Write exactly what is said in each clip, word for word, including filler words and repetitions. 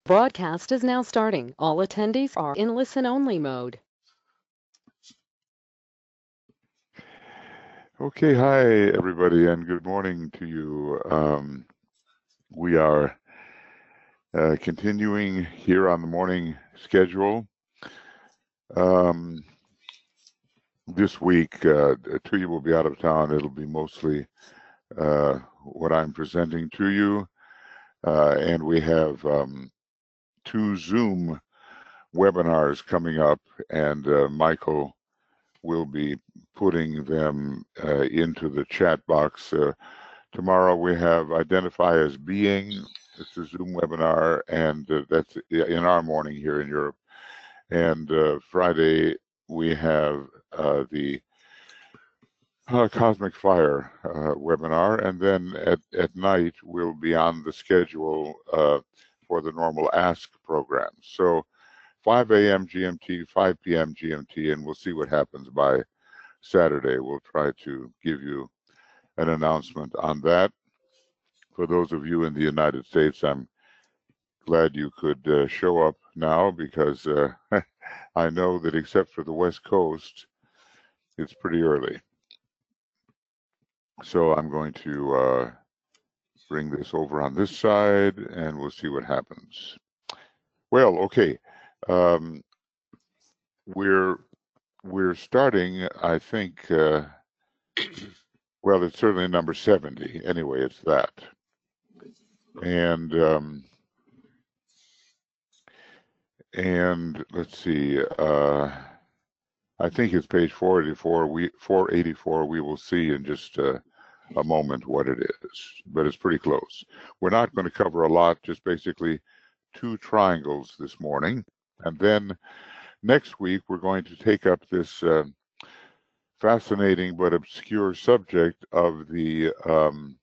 Broadcast is now starting. All attendees are in listen-only mode. Okay, hi everybody, and good morning to you. Um, we are uh, continuing here on the morning schedule. Um, this week, uh, Tuya will be out of town. It'll be mostly uh, what I'm presenting to you, uh, and we have um, two Zoom webinars coming up, and uh, Michael will be putting them uh, into the chat box. Uh, tomorrow we have Identify as Being. It's a Zoom webinar, and uh, that's in our morning here in Europe. And uh, Friday we have uh, the uh, Cosmic Fire uh, webinar, and then at, at night we'll be on the schedule uh, for the normal Ask program. So five A M G M T, five P M G M T, and we'll see what happens by Saturday. We'll try to give you an announcement on that. For those of you in the United States, I'm glad you could uh, show up now, because uh, I know that except for the West Coast, it's pretty early. So I'm going to uh, bring this over on this side, and we'll see what happens. Well, okay. Um, we're we're starting, I think, uh, well, it's certainly number seventy. Anyway, it's that. And um, and let's see. Uh, I think it's page four eighty-four. We four eighty-four. We will see in just uh, a moment what it is, but it's pretty close. We're not going to cover a lot, just basically two triangles this morning. And then next week, we're going to take up this uh, fascinating but obscure subject of the um,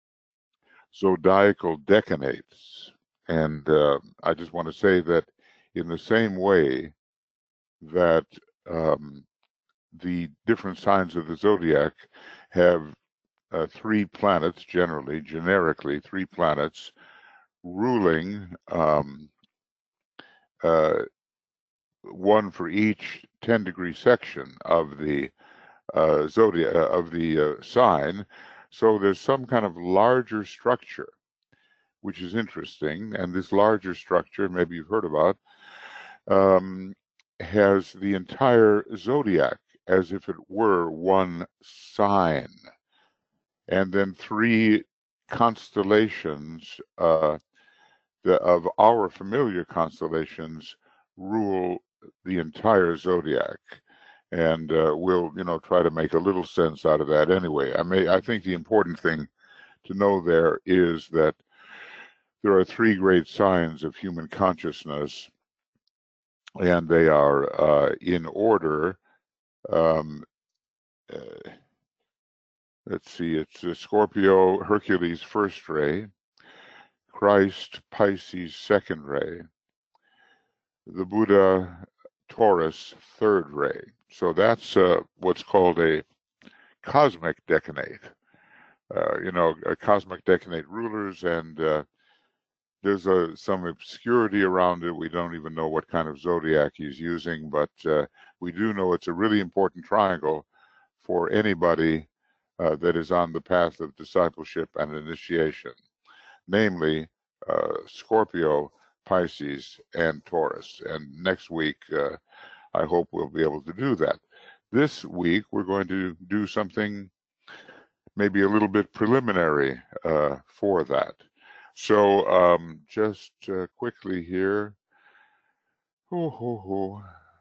zodiacal decanates. And uh, I just want to say that in the same way that um, the different signs of the zodiac have uh, three planets, generally, generically, three planets ruling, um, uh, one for each ten degree section of the uh, zodiac, uh, of the uh, sign. So there's some kind of larger structure, which is interesting. And this larger structure, maybe you've heard about, um, has the entire zodiac as if it were one sign. And then three constellations uh, the, of our familiar constellations rule the entire zodiac. And uh, we'll, you know, try to make a little sense out of that anyway. I may, I think the important thing to know there is that there are three great signs of human consciousness, and they are uh, in order. Um, uh, let's see, it's uh, Scorpio, Hercules, first ray, Christ, Pisces, second ray, the Buddha, Taurus, third ray. So that's uh, what's called a cosmic decanate. Uh, you know, a cosmic decanate rulers, and uh, there's a, some obscurity around it. We don't even know what kind of zodiac he's using, but uh, we do know it's a really important triangle for anybody uh, that is on the path of discipleship and initiation, namely uh, Scorpio, Pisces, and Taurus. And next week, uh, I hope we'll be able to do that. This week, we're going to do something maybe a little bit preliminary uh, for that. So um, just uh, quickly here, hoo, hoo, hoo,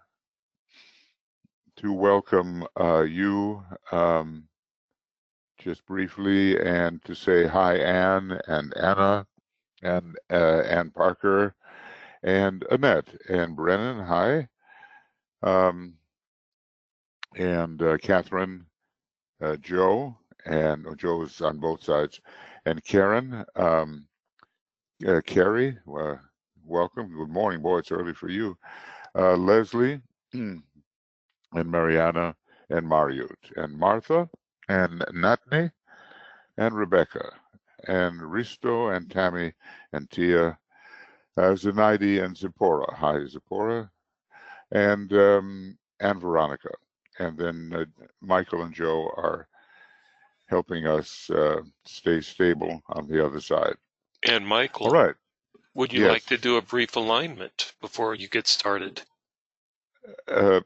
to welcome uh, you um, just briefly, and to say hi, Anne and Anna and uh, Ann Parker and Annette and Brennan, hi, um, and uh, Catherine, uh, Joe, and oh, Joe is on both sides, and Karen, um, uh, Carrie, uh, welcome. Good morning, boy. It's early for you. Uh, Leslie and Mariana and Mariut and Martha and Natne and Rebecca and Risto and Tammy and Tia uh, Zenaidi and Zipporah. Hi, Zipporah, and um, and Veronica, and then uh, Michael and Joe are helping us uh, stay stable on the other side. And Michael, all right. Would you yes. like to do a brief alignment before you get started? Uh,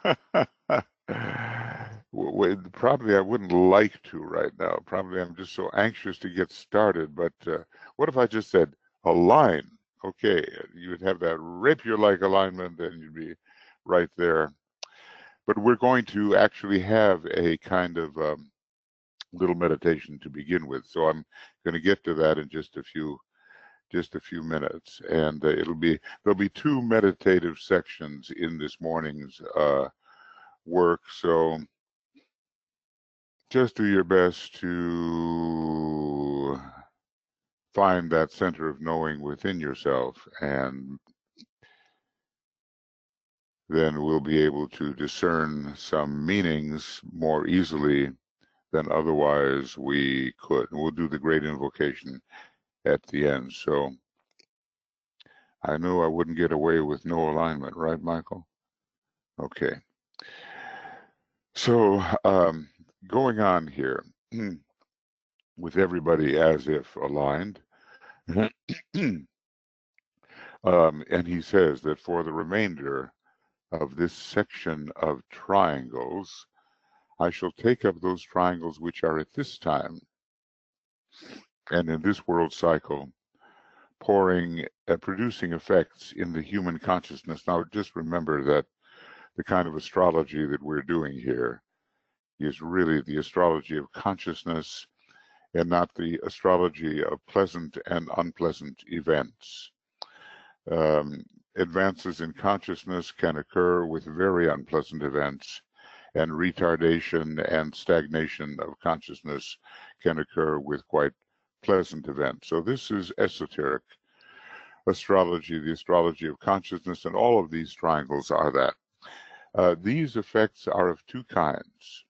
probably I wouldn't like to right now. Probably I'm just so anxious to get started. But uh, what if I just said align? Okay, you would have that rapier-like alignment, and you'd be right there. But we're going to actually have a kind of um, little meditation to begin with. So I'm going to get to that in just a few just a few minutes, and uh, it'll be there'll be two meditative sections in this morning's uh, work. So just do your best to find that center of knowing within yourself, and then we'll be able to discern some meanings more easily than otherwise we could. And we'll do the great invocation at the end. So I knew I wouldn't get away with no alignment, right, Michael? Okay. So um, going on here with everybody as if aligned, um, and he says that for the remainder of this section of triangles, I shall take up those triangles which are at this time and in this world cycle pouring, uh, producing effects in the human consciousness. Now, just remember that the kind of astrology that we're doing here is really the astrology of consciousness and not the astrology of pleasant and unpleasant events. Um, advances in consciousness can occur with very unpleasant events, and retardation and stagnation of consciousness can occur with quite pleasant events. So this is esoteric astrology, the astrology of consciousness, and all of these triangles are that. Uh, these effects are of two kinds.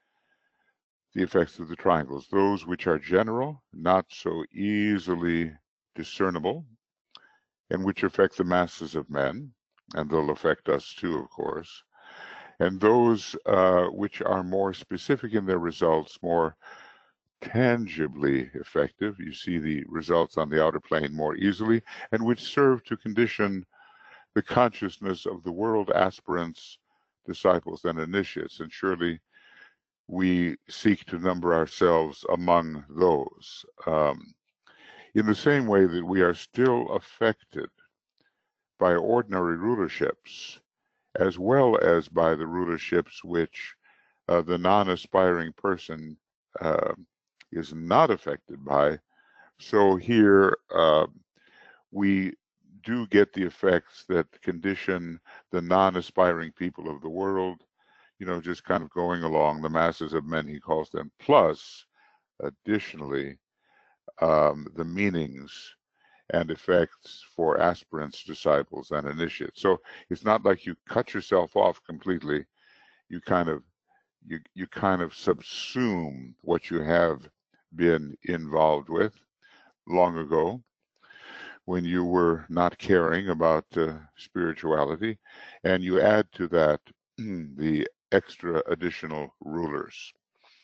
The effects of the triangles, those which are general, not so easily discernible, and which affect the masses of men, and they'll affect us too, of course, and those uh, which are more specific in their results, more tangibly effective. You see the results on the outer plane more easily, and which serve to condition the consciousness of the world aspirants, disciples, and initiates. And surely we seek to number ourselves among those. Um, in the same way that we are still affected by ordinary rulerships, as well as by the rulerships which uh, the non-aspiring person uh, is not affected by. So here uh, we do get the effects that condition the non-aspiring people of the world, you know, just kind of going along, the masses of men, he calls them, plus additionally um, the meanings and effects for aspirants, disciples, and initiates. So it's not like you cut yourself off completely. You kind of you you kind of subsume what you have been involved with long ago when you were not caring about uh, spirituality, and you add to that the extra additional rulers.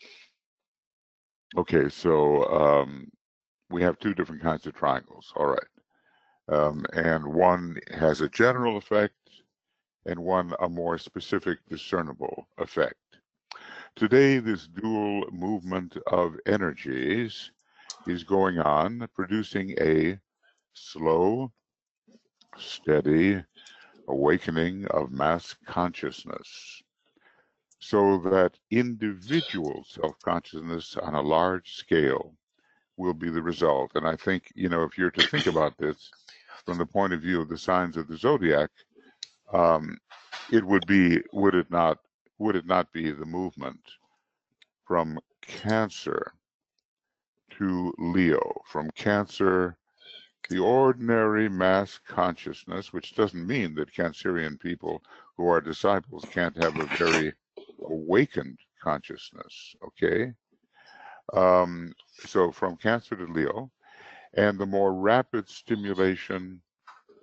Okay, so um, we have two different kinds of triangles. All right. Um, and one has a general effect and one a more specific discernible effect. Today, this dual movement of energies is going on, producing a slow, steady awakening of mass consciousness, so that individual self-consciousness on a large scale will be the result. And I think, you know, if you're to think about this from the point of view of the signs of the zodiac, um, it would be, would it not, would it not be the movement from Cancer to Leo, from Cancer, the ordinary mass consciousness, which doesn't mean that Cancerian people who are disciples can't have a very awakened consciousness, okay? Um, so from Cancer to Leo, and the more rapid stimulation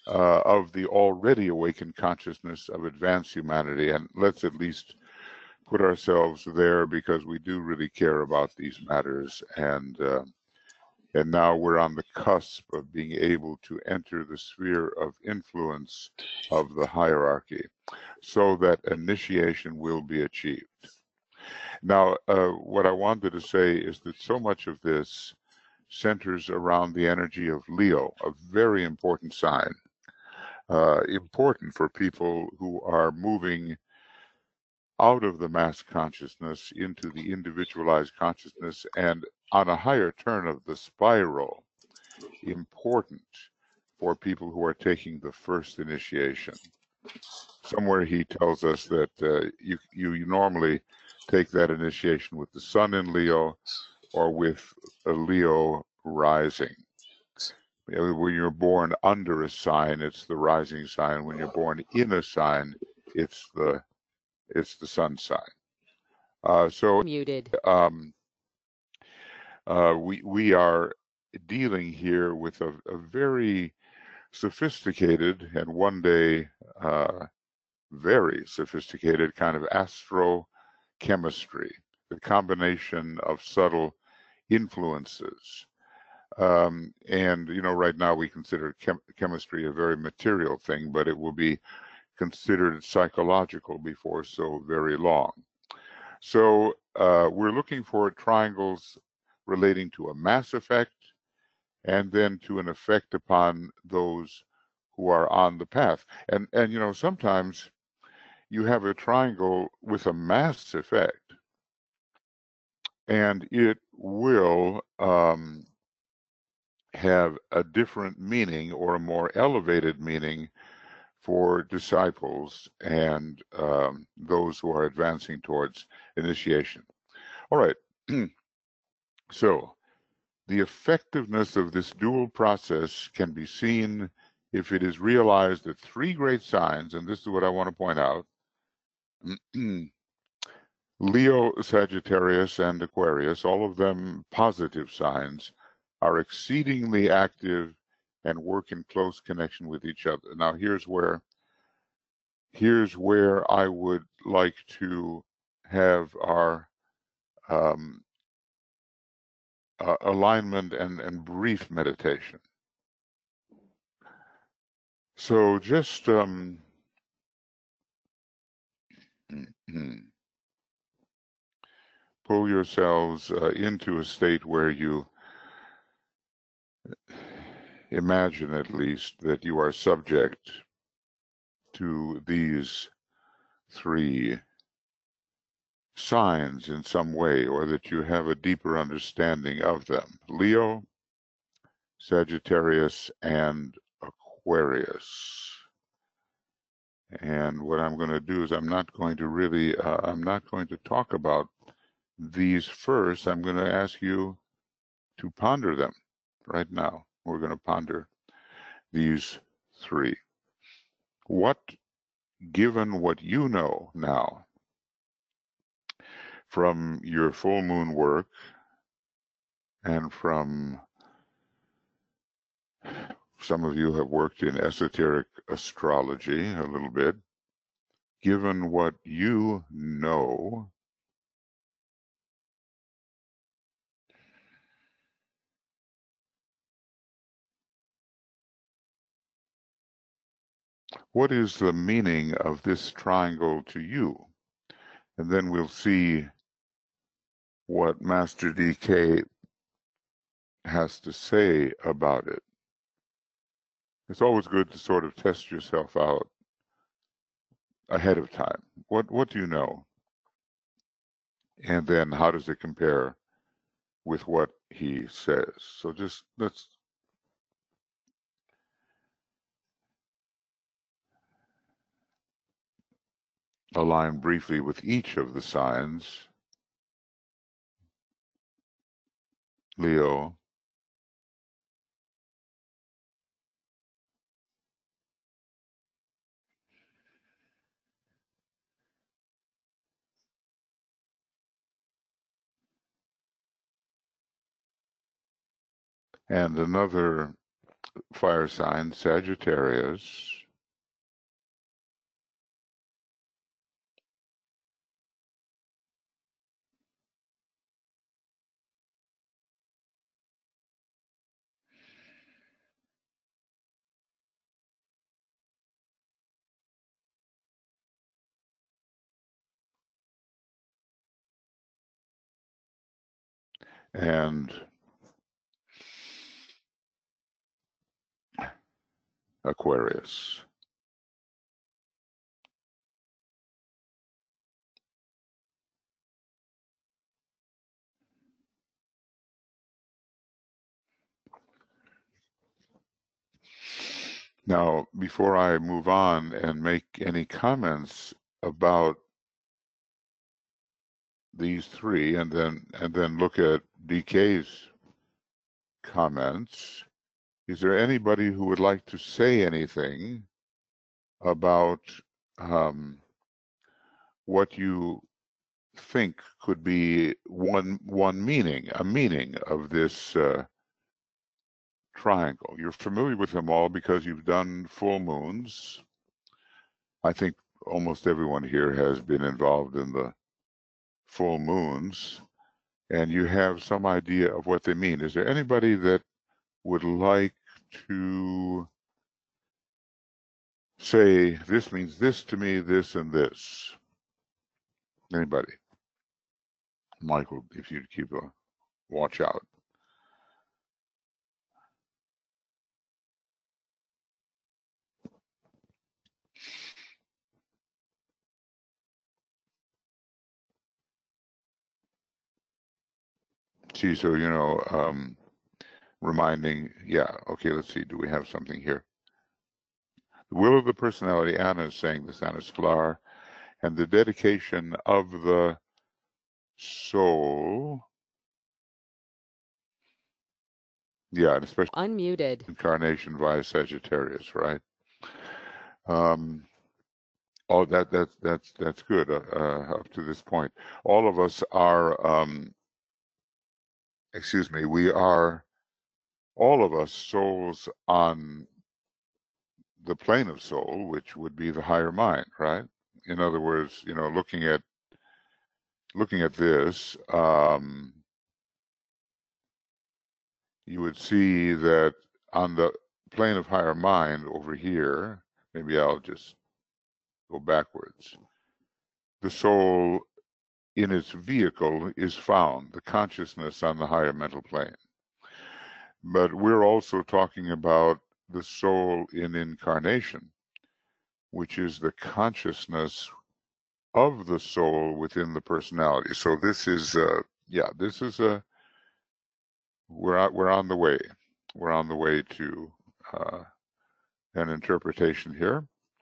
uh, of the already awakened consciousness of advanced humanity. And let's at least put ourselves there, because we do really care about these matters. And uh, and now we're on the cusp of being able to enter the sphere of influence of the hierarchy, so that initiation will be achieved. Now, uh, what I wanted to say is that so much of this centers around the energy of Leo, a very important sign, uh, important for people who are moving out of the mass consciousness into the individualized consciousness, and on a higher turn of the spiral, important for people who are taking the first initiation. Somewhere he tells us that uh, you, you you normally take that initiation with the sun in Leo, or with a Leo rising. When you're born under a sign, it's the rising sign. When you're born in a sign, it's the it's the sun sign. Uh, so Muted. um, uh, we we are dealing here with a, a very sophisticated, and one day uh, very sophisticated kind of astrochemistry, the combination of subtle influences. Um, and, you know, right now we consider chem chemistry a very material thing, but it will be considered psychological before so very long. So uh, we're looking for triangles relating to a mass effect, and then to an effect upon those who are on the path. And, and you know, sometimes you have a triangle with a mass effect, and it will um, have a different meaning, or a more elevated meaning, for disciples and um, those who are advancing towards initiation. All right. So the effectiveness of this dual process can be seen if it is realized that three great signs, and this is what I want to point out, Leo, Sagittarius, and Aquarius, all of them positive signs, are exceedingly active and work in close connection with each other. Now, here's where here's where I would like to have our um, uh, alignment and, and brief meditation. So just um, pull yourselves uh, into a state where you imagine, at least, that you are subject to these three signs in some way, or that you have a deeper understanding of them: Leo, Sagittarius, and Aquarius. And what I'm going to do is I'm not going to really, uh, I'm not going to talk about these first. I'm going to ask you to ponder them right now. We're going to ponder these three. What, given what you know now from your full moon work, and from, some of you have worked in esoteric astrology a little bit, given what you know, what is the meaning of this triangle to you? And then we'll see what Master D K has to say about it. It's always good to sort of test yourself out ahead of time. What what do you know? And then how does it compare with what he says? So just let's align briefly with each of the signs. Leo, and another fire sign, Sagittarius. And Aquarius. Now, before I move on and make any comments about these three, and then and then look at D K's comments, is there anybody who would like to say anything about um, what you think could be one one meaning, a meaning of this uh, triangle? You're familiar with them all because you've done full moons. I think almost everyone here has been involved in the full moons, and you have some idea of what they mean. Is there anybody that would like to say, this means this to me, this and this? Anybody? Michael, if you'd keep a watch out. See, so, you know, um, reminding, yeah, okay, let's see, do we have something here? The will of the personality, Anna is saying this, Anna Sklar, and the dedication of the soul. Yeah, and especially Unmuted. incarnation via Sagittarius, right? Um, oh, that that that's that's good uh, uh, up to this point. All of us are, um, excuse me, we are all of us souls on the plane of soul, which would be the higher mind, right? In other words, you know, looking at looking at this, um, you would see that on the plane of higher mind over here, maybe I'll just go backwards. The soul in its vehicle is found, the consciousness on the higher mental plane. But we're also talking about the soul in incarnation, which is the consciousness of the soul within the personality. So this is, uh, yeah, this is a, we're, we're on the way. We're on the way to uh, an interpretation here.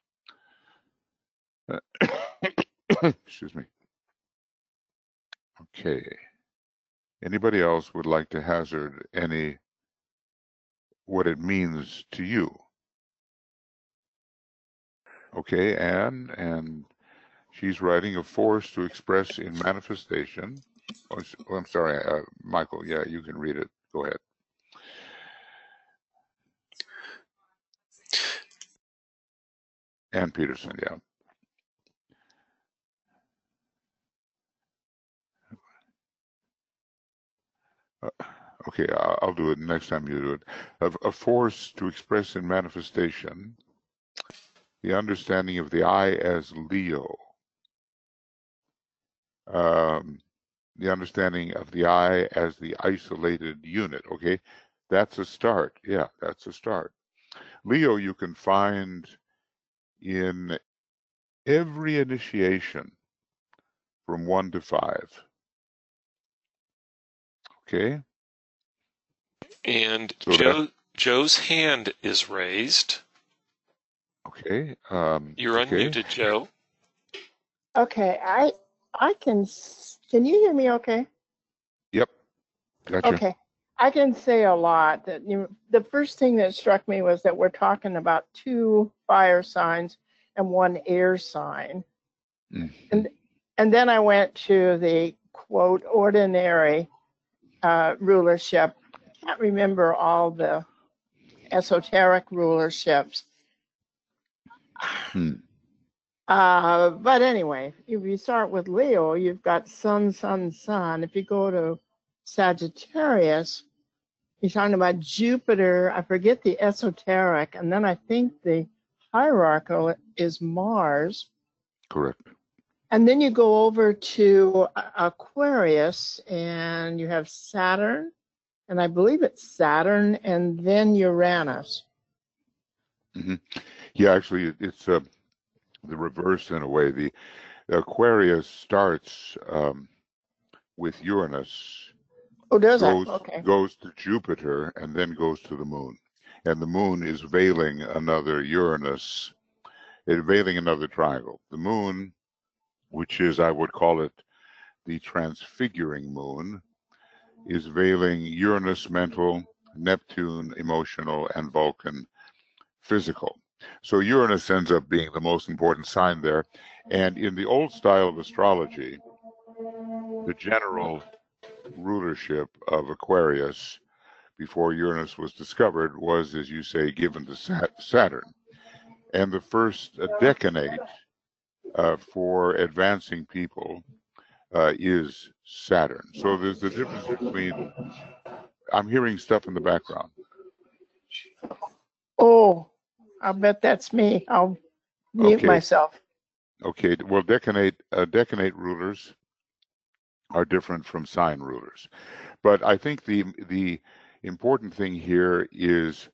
Excuse me. Okay. Anybody else would like to hazard any, what it means to you? Okay, Anne, and she's writing a force to express in manifestation. Oh, I'm sorry, uh, Michael, yeah, you can read it. Go ahead. Ann Peterson, yeah. Uh, okay, I'll, I'll do it next time you do it. A, a force to express in manifestation the understanding of the I as Leo. Um, the understanding of the I as the isolated unit. Okay, that's a start. Yeah, that's a start. Leo, you can find in every initiation from one to five. Okay. And so Joe, that, Joe's hand is raised. Okay. Um, You're okay. unmuted, Joe. Okay, I I can. Can you hear me? Okay. Yep. Gotcha. Okay. I can say a lot. That you. The first thing that struck me was that we're talking about two fire signs and one air sign, Mm-hmm. and and then I went to the quote ordinary uh, rulership. I can't remember all the esoteric rulerships. Hmm. Uh, but anyway, if you start with Leo, you've got Sun, Sun, Sun. If you go to Sagittarius, he's talking about Jupiter. I forget the esoteric, and then I think the hierarchical is Mars. Correct. And then you go over to Aquarius, and you have Saturn, and I believe it's Saturn, and then Uranus. Mm-hmm. Yeah, actually, it's uh, the reverse in a way. The Aquarius starts um, with Uranus, Oh, does goes, it? Okay. goes to Jupiter, and then goes to the moon. And the moon is veiling another Uranus, it's veiling another triangle. The moon, which is, I would call it, the transfiguring moon, is veiling Uranus mental, Neptune emotional, and Vulcan physical. So Uranus ends up being the most important sign there. And in the old style of astrology, the general rulership of Aquarius before Uranus was discovered was, as you say, given to Saturn. And the first decanate uh, for advancing people uh, is Saturn. So there's the difference between, I'm hearing stuff in the background. Oh, I'll bet that's me. I'll mute Okay. myself. Okay, well, decanate, uh, decanate rulers are different from sign rulers. But I think the the important thing here is,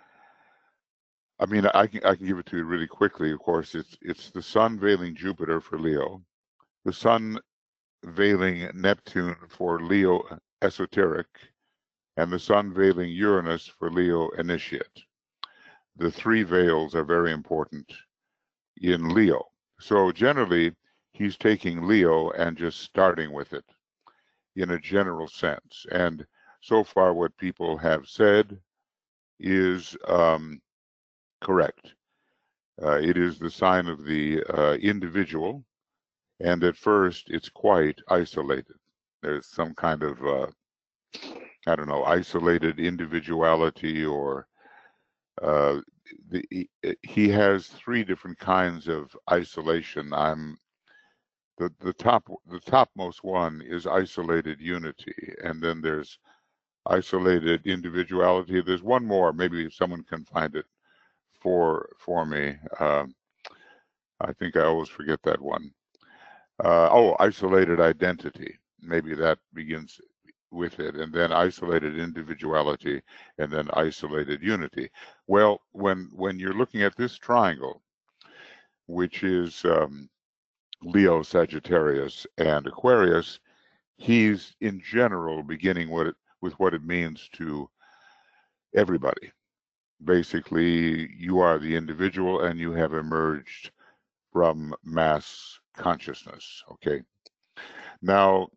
I mean, I can I can give it to you really quickly. Of course, it's it's the Sun veiling Jupiter for Leo, the Sun veiling Neptune for Leo esoteric, and the Sun veiling Uranus for Leo initiate. The three veils are very important in Leo. So generally, he's taking Leo and just starting with it in a general sense. And so far, what people have said is um, correct. Uh, it is the sign of the uh, individual, and at first, it's quite isolated. There's some kind of, uh, I don't know, isolated individuality, or uh, the, he, he has three different kinds of isolation. I'm the the top the topmost one is isolated unity, and then there's isolated individuality. There's one more. Maybe someone can find it for for me. Um, I think I always forget that one. Uh, oh, isolated identity. Maybe that begins with it, and then isolated individuality, and then isolated unity. Well, when when you're looking at this triangle, which is um, Leo, Sagittarius, and Aquarius, he's in general beginning what it, with what it means to everybody. Basically, you are the individual and you have emerged from mass consciousness. Okay. Now,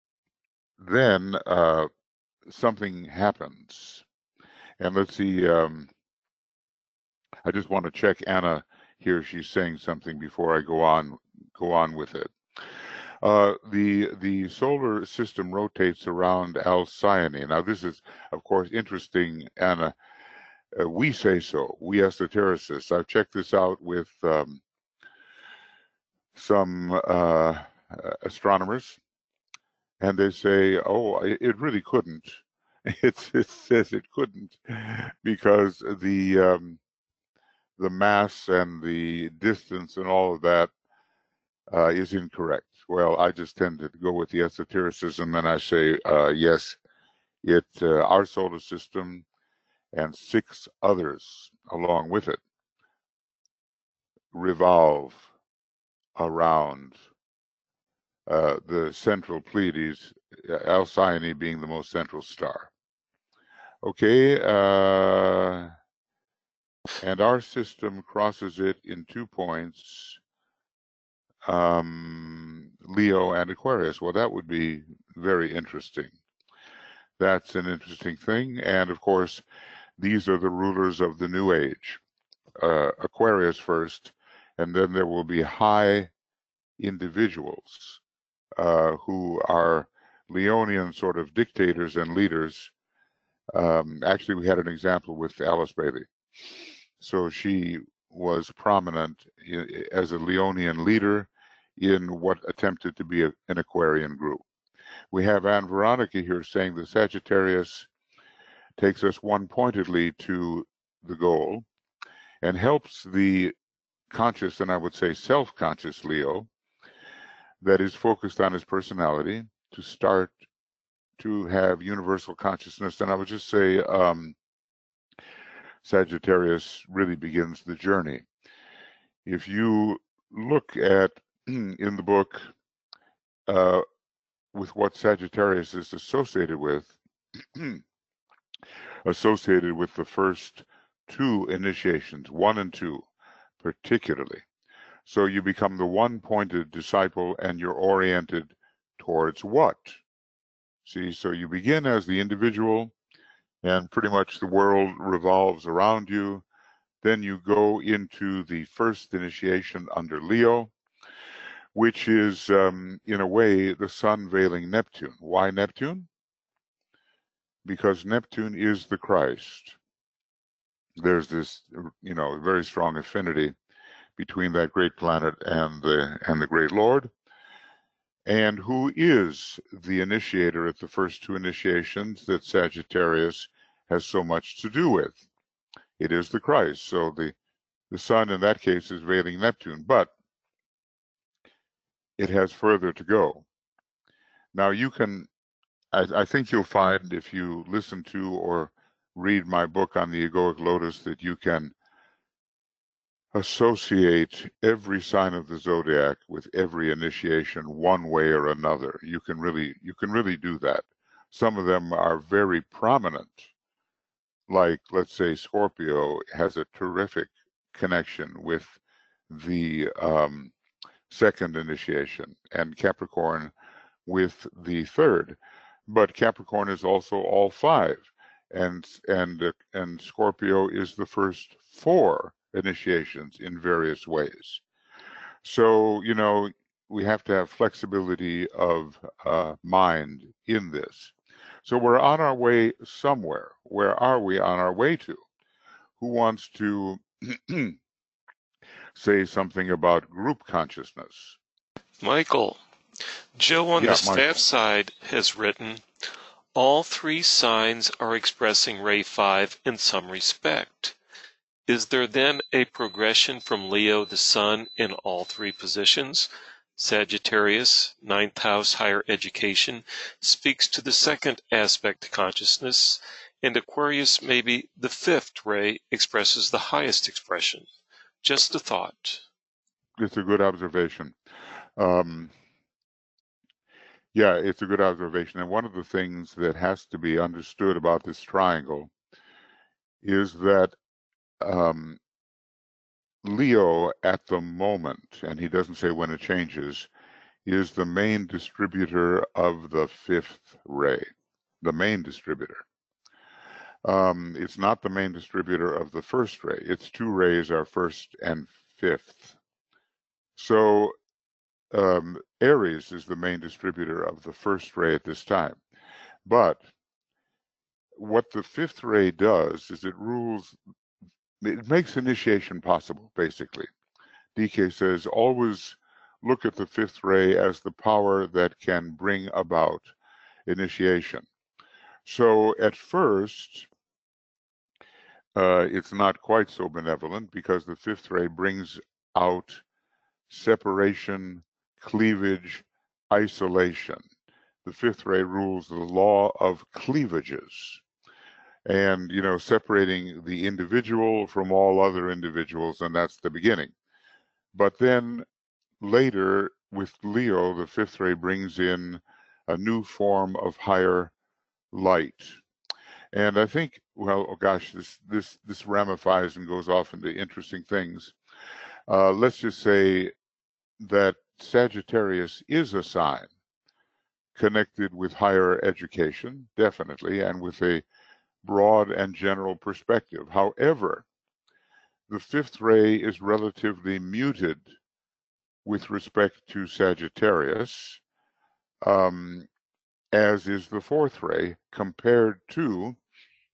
then uh, something happens. And let's see, um, I just want to check Anna here. She's saying something before I go on go on with it. Uh, the the solar system rotates around Alcyone. Now, this is, of course, interesting, Anna. Uh, we say so, we esotericists. I've checked this out with um, some uh, astronomers, and they say, oh, it really couldn't. It's, it says it couldn't because the um, the mass and the distance and all of that uh, is incorrect. Well, I just tend to go with the esotericism, and I say, uh, yes, it uh, our solar system and six others along with it revolve around uh, the central Pleiades, Alcyone being the most central star. Okay, uh, and our system crosses it in two points, um, Leo and Aquarius. Well, that would be very interesting. That's an interesting thing. And of course, these are the rulers of the new age. Uh, Aquarius first, and then there will be high individuals uh, who are Leonian sort of dictators and leaders Um, actually, we had an example with Alice Bailey. So she was prominent in, as a Leonian leader in what attempted to be a, an Aquarian group. We have Anne Veronica here saying the Sagittarius takes us one-pointedly to the goal and helps the conscious, and I would say self-conscious Leo that is focused on his personality to start to have universal consciousness. And I would just say um, Sagittarius really begins the journey. If you look at in the book uh, with what Sagittarius is associated with, associated with the first two initiations, one and two, particularly. So you become the one-pointed disciple and you're oriented towards what? See, so you begin as the individual and pretty much the world revolves around you. Then you go into the first initiation under Leo, which is, um, in a way, the sun veiling Neptune. Why Neptune? Because Neptune is the Christ. There's this, you know, very strong affinity between that great planet and the and the great Lord. And who is the initiator at the first two initiations that Sagittarius has so much to do with? It is the Christ. So the the sun in that case is veiling Neptune, but it has further to go. Now you can, I, I think you'll find if you listen to or read my book on the egoic lotus that you can associate every sign of the zodiac with every initiation one way or another. You can really, you can really do that. Some of them are very prominent. Like, let's say Scorpio has a terrific connection with the um, second initiation, and Capricorn with the third. But Capricorn is also all five, and and uh, and Scorpio is the first four initiations in various ways. So, you know, we have to have flexibility of uh, mind in this. So we're on our way somewhere. Where are we on our way to? Who wants to say something about group consciousness? Michael, Joe on Yeah, the staff Michael. side has written, all three signs are expressing Ray five in some respect. Is there then a progression from Leo the Sun in all three positions? Sagittarius, ninth house, higher education, speaks to the second aspect to consciousness, and Aquarius, maybe the fifth ray, expresses the highest expression. Just a thought. It's a good observation. Um, yeah, it's a good observation. And one of the things that has to be understood about this triangle is that um, Leo at the moment, and he doesn't say when it changes, is the main distributor of the fifth ray, the main distributor. Um, it's not the main distributor of the first ray. Its two rays are first and fifth. So um, Aries is the main distributor of the first ray at this time. But what the fifth ray does is it rules, it makes initiation possible, basically. D K says, always look at the fifth ray as the power that can bring about initiation. So at first, uh, it's not quite so benevolent because the fifth ray brings out separation, cleavage, isolation. The fifth ray rules the law of cleavages. And, you know, separating the individual from all other individuals, and that's the beginning. But then later with Leo, the fifth ray brings in a new form of higher light. And I think, well, oh gosh, this this this ramifies and goes off into interesting things. Uh, let's just say that Sagittarius is a sign connected with higher education, definitely, and with a broad and general perspective. However, the fifth ray is relatively muted with respect to Sagittarius, um, as is the fourth ray compared to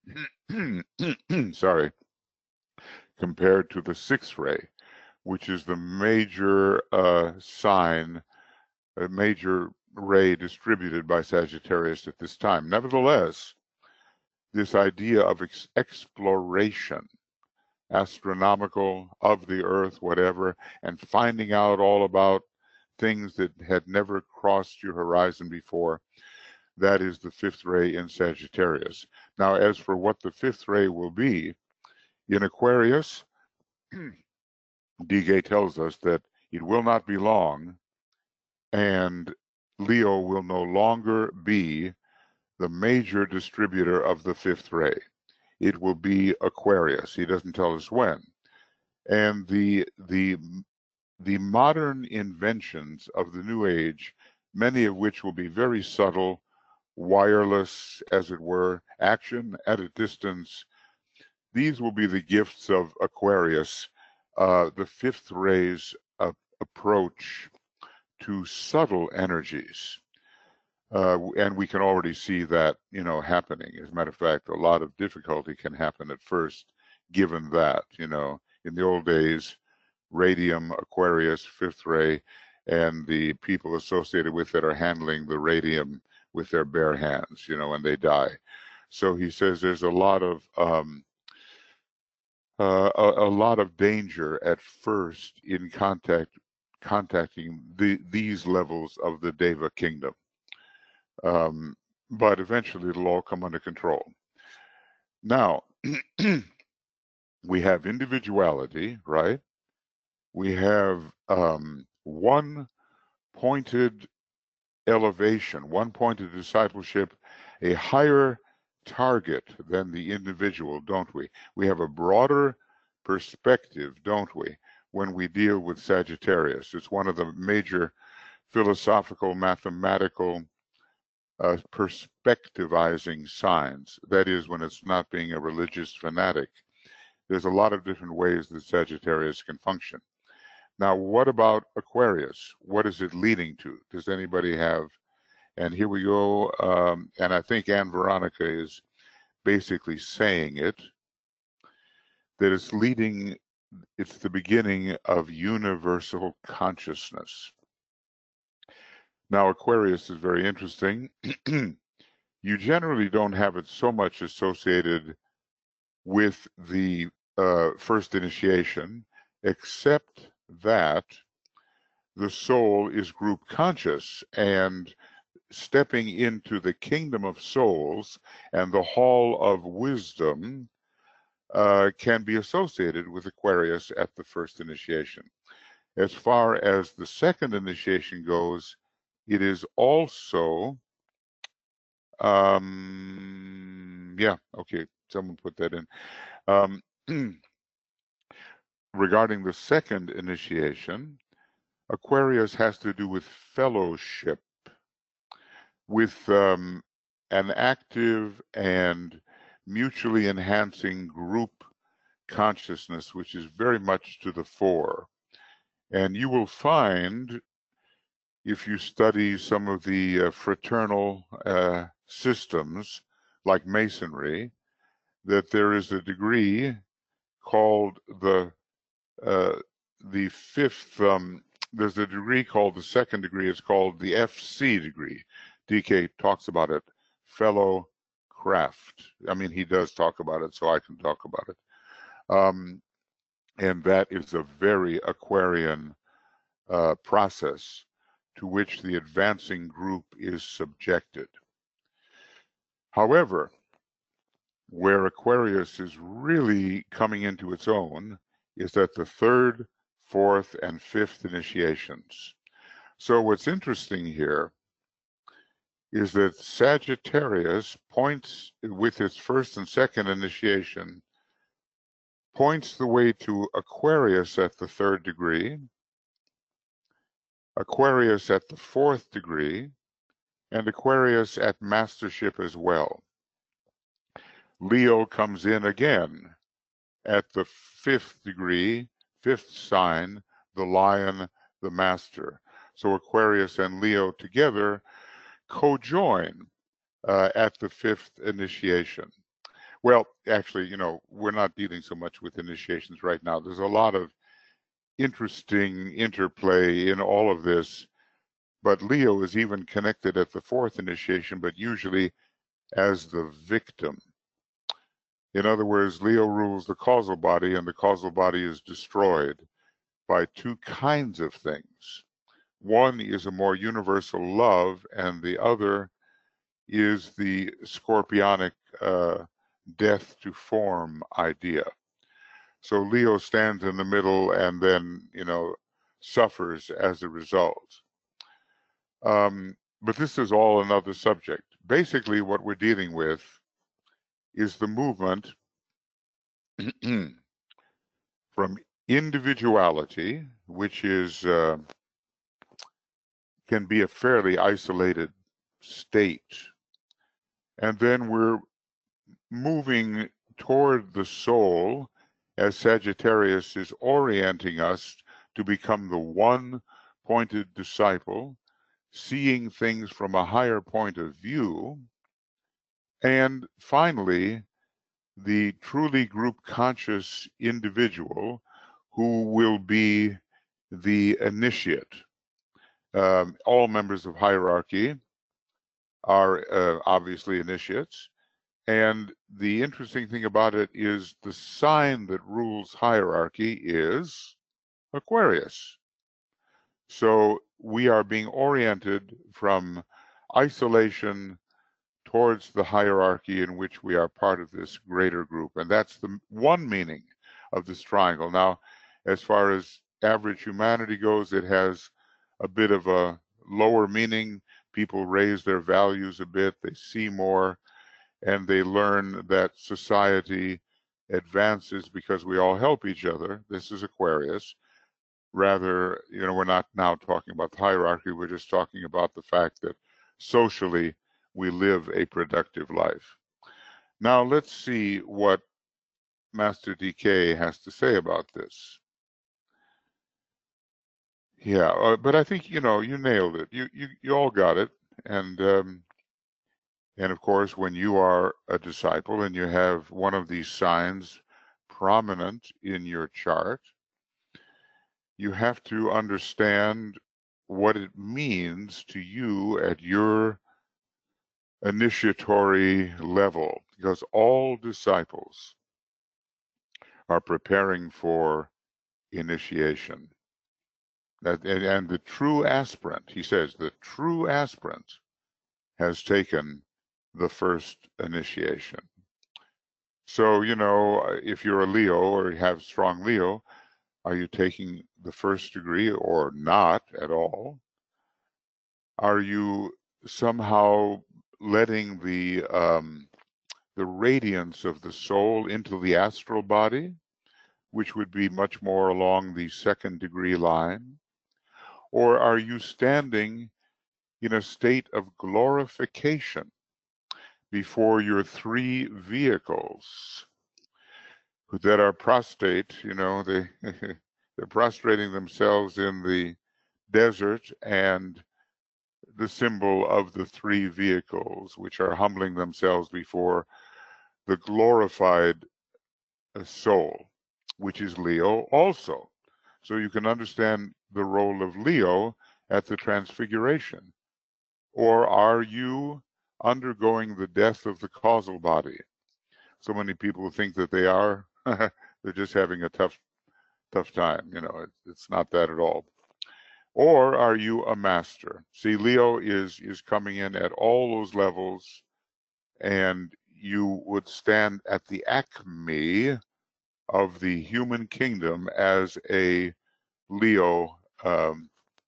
sorry, compared to the sixth ray, which is the major uh, sign, a major ray distributed by Sagittarius at this time. Nevertheless, this idea of ex exploration, astronomical, of the earth, whatever, and finding out all about things that had never crossed your horizon before, that is the fifth ray in Sagittarius. Now, as for what the fifth ray will be, in Aquarius, D K tells us that it will not be long, and Leo will no longer be the major distributor of the fifth ray. It will be Aquarius. He doesn't tell us when. And the the the modern inventions of the New Age, many of which will be very subtle, wireless, as it were, action at a distance, these will be the gifts of Aquarius, uh, the fifth ray's uh, approach to subtle energies. Uh, and we can already see that, you know, happening. As a matter of fact, a lot of difficulty can happen at first, given that, you know, in the old days, radium, Aquarius, fifth ray, and the people associated with it are handling the radium with their bare hands, you know, and they die. So he says there's a lot of um, uh, a, a lot of danger at first in contact contacting the, these levels of the Deva kingdom. Um, but eventually it'll all come under control. Now, we have individuality, right? We have um, one pointed elevation, one pointed discipleship, a higher target than the individual, don't we? We have a broader perspective, don't we, when we deal with Sagittarius. It's one of the major philosophical, mathematical, uh, perspectivizing signs. That is, when it's not being a religious fanatic. There's a lot of different ways that Sagittarius can function. Now, what about Aquarius? What is it leading to? Does anybody have? And here we go. Um, and I think Anne Veronica is basically saying it, that it's leading, it's the beginning of universal consciousness. Now, Aquarius is very interesting. You generally don't have it so much associated with the uh, first initiation, except that the soul is group conscious, and stepping into the kingdom of souls and the hall of wisdom uh, can be associated with Aquarius at the first initiation. As far as the second initiation goes, it is also, um, yeah, okay, someone put that in. Um, regarding the second initiation, Aquarius has to do with fellowship, with um, an active and mutually enhancing group consciousness, which is very much to the fore. And you will find, if you study some of the uh, fraternal uh, systems, like Masonry, that there is a degree called the uh, the fifth, um, there's a degree called the second degree, it's called the F C degree. D K talks about it, fellow craft. I mean, he does talk about it, so I can talk about it. Um, and that is a very Aquarian uh, process to which the advancing group is subjected. However, where Aquarius is really coming into its own is at the third, fourth, and fifth initiations. So what's interesting here is that Sagittarius points, with its first and second initiation, points the way to Aquarius at the third degree, Aquarius at the fourth degree, and Aquarius at mastership as well. Leo comes in again at the fifth degree, fifth sign, the lion, the master. So Aquarius and Leo together co-join uh, at the fifth initiation. Well, actually, you know, we're not dealing so much with initiations right now. There's a lot of interesting interplay in all of this, but Leo is even connected at the fourth initiation, but usually as the victim. In other words, Leo rules the causal body, and the causal body is destroyed by two kinds of things. One is a more universal love, and the other is the scorpionic uh, death to form idea. So Leo stands in the middle and then, you know, suffers as a result. Um, but this is all another subject. Basically, what we're dealing with is the movement from individuality, which is uh, can be a fairly isolated state, and then we're moving toward the soul as Sagittarius is orienting us to become the one-pointed disciple, seeing things from a higher point of view, and finally, the truly group conscious individual who will be the initiate. Um, all members of hierarchy are uh, obviously initiates. And the interesting thing about it is the sign that rules hierarchy is Aquarius. So we are being oriented from isolation towards the hierarchy in which we are part of this greater group. And that's the one meaning of this triangle. Now, as far as average humanity goes, it has a bit of a lower meaning. People raise their values a bit, they see more, and they learn that society advances because we all help each other. This is Aquarius. Rather, you know, we're not now talking about the hierarchy, we're just talking about the fact that socially we live a productive life. Now let's see what Master D K has to say about this. Yeah, uh, but I think, you know, you nailed it. You you, you all got it. And um, and of course, when you are a disciple and you have one of these signs prominent in your chart, you have to understand what it means to you at your initiatory level, because all disciples are preparing for initiation. That, and, and the true aspirant, he says, the true aspirant has taken the first initiation. So, you know, if you're a Leo or you have strong Leo, are you taking the first degree or not at all? Are you somehow letting the um, the radiance of the soul into the astral body, which would be much more along the second degree line? Or are you standing in a state of glorification before your three vehicles that are prostrate? You know, they, they're prostrating themselves in the desert, and the symbol of the three vehicles, which are humbling themselves before the glorified soul, which is Leo also. So you can understand the role of Leo at the transfiguration. Or are you undergoing the death of the causal body? So many people think that they are. They're just having a tough, tough time. You know, it, it's not that at all. Or are you a master? See, Leo is is coming in at all those levels, and you would stand at the acme of the human kingdom as a Leo, um,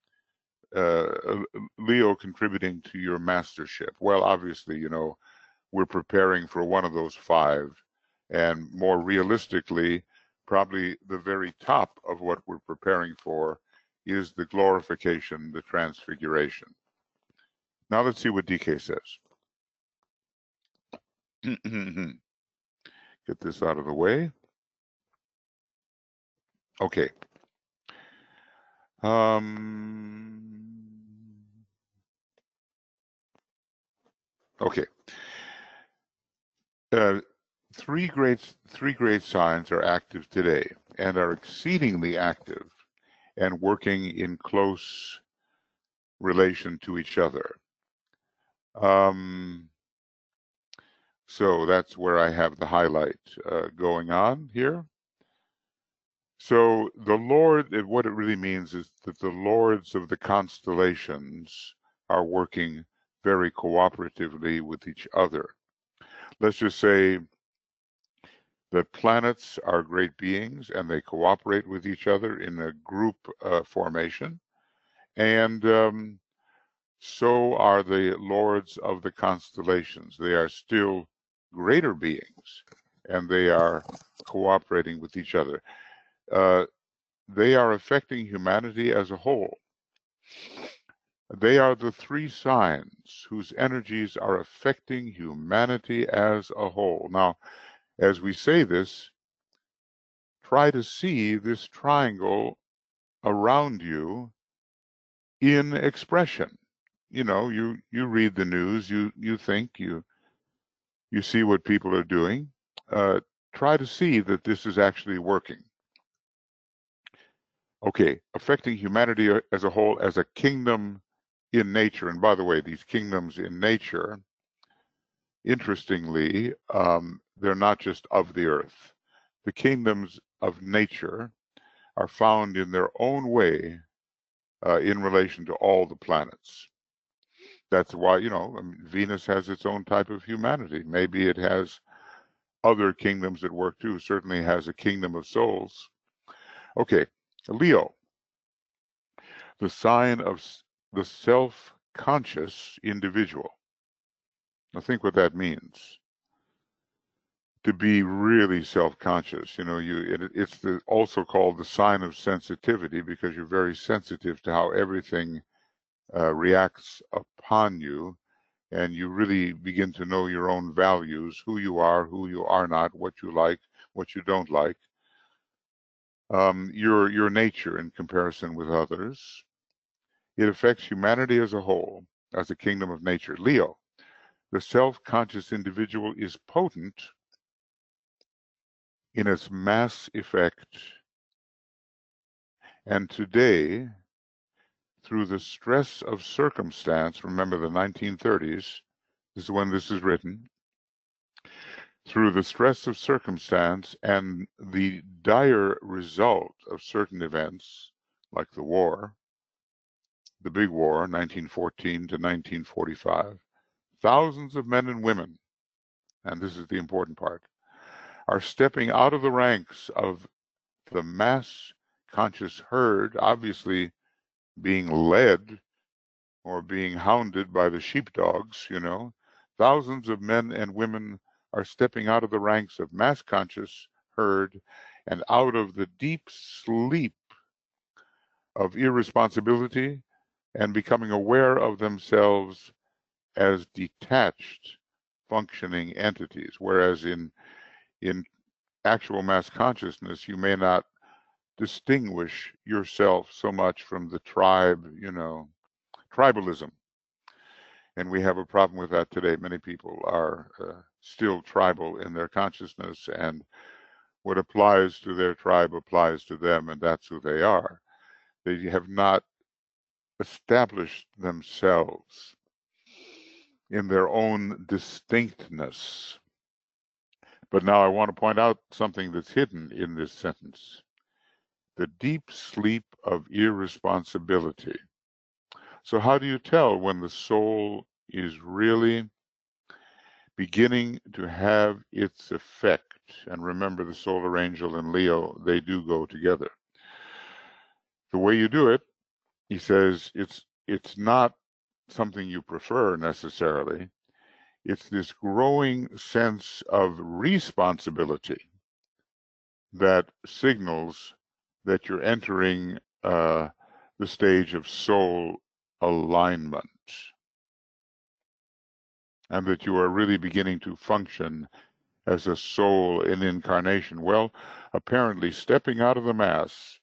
uh, Leo contributing to your mastership. Well, obviously, you know, we're preparing for one of those five, and more realistically, probably the very top of what we're preparing for is the glorification, the transfiguration. Now let's see what D K says. Get this out of the way. Okay. Um, okay. Uh, three great three great signs are active today and are exceedingly active and working in close relation to each other. Um, so that's where I have the highlight uh, going on here. So the Lord, what it really means is that the lords of the constellations are working very cooperatively with each other. Let's just say the planets are great beings and they cooperate with each other in a group uh, formation. And um, so are the lords of the constellations. They are still greater beings and they are cooperating with each other. Uh, they are affecting humanity as a whole. They are the three signs whose energies are affecting humanity as a whole. Now, as we say this, try to see this triangle around you in expression. You know, you you read the news, you you think, you you see what people are doing. Uh, try to see that this is actually working. Okay, affecting humanity as a whole as a kingdom in nature. And by the way, these kingdoms in nature, interestingly, um, they're not just of the earth. The kingdoms of nature are found in their own way uh, in relation to all the planets. That's why, you know, I mean, Venus has its own type of humanity. Maybe it has other kingdoms at work too. Certainly has a kingdom of souls. Okay, Leo, the sign of the self-conscious individual. Now think what that means. To be really self-conscious, you know, you it, it's the, also called the sign of sensitivity because you're very sensitive to how everything uh, reacts upon you, and you really begin to know your own values, who you are, who you are not, what you like, what you don't like, um, your your nature in comparison with others. It affects humanity as a whole, as a kingdom of nature. Leo, the self-conscious individual is potent in its mass effect. And today, through the stress of circumstance, remember the nineteen thirties, this is when this is written, through the stress of circumstance and the dire result of certain events, like the war, the big war, nineteen fourteen to nineteen forty-five, thousands of men and women, and this is the important part, are stepping out of the ranks of the mass conscious herd, obviously being led or being hounded by the sheepdogs, you know. Thousands of men and women are stepping out of the ranks of mass conscious herd and out of the deep sleep of irresponsibility and becoming aware of themselves as detached functioning entities, whereas in in actual mass consciousness you may not distinguish yourself so much from the tribe, you know, tribalism. And we have a problem with that today. Many people are uh, still tribal in their consciousness, and what applies to their tribe applies to them, and that's who they are. They have not established themselves in their own distinctness. But now I want to point out something that's hidden in this sentence. The deep sleep of irresponsibility. So how do you tell when the soul is really beginning to have its effect? And remember, the solar angel and Leo, they do go together. The way you do it, he says, it's it's not something you prefer necessarily. It's this growing sense of responsibility that signals that you're entering uh, the stage of soul alignment, and that you are really beginning to function as a soul in incarnation. Well, apparently stepping out of the mass,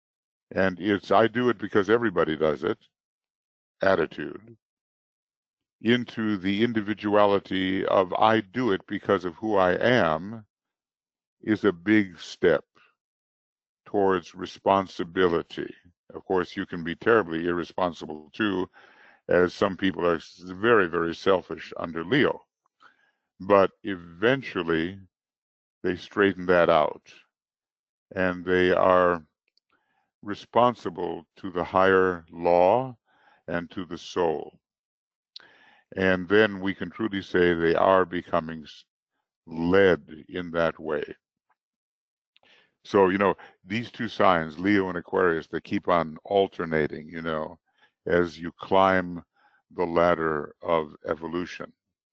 and it's I do it because everybody does it, attitude, into the individuality of I do it because of who I am is a big step towards responsibility. Of course, you can be terribly irresponsible too, as some people are very, very selfish under Leo. But eventually, they straighten that out, and they are responsible to the higher law and to the soul. And then we can truly say they are becoming led in that way. So, you know, these two signs, Leo and Aquarius, they keep on alternating, you know, as you climb the ladder of evolution.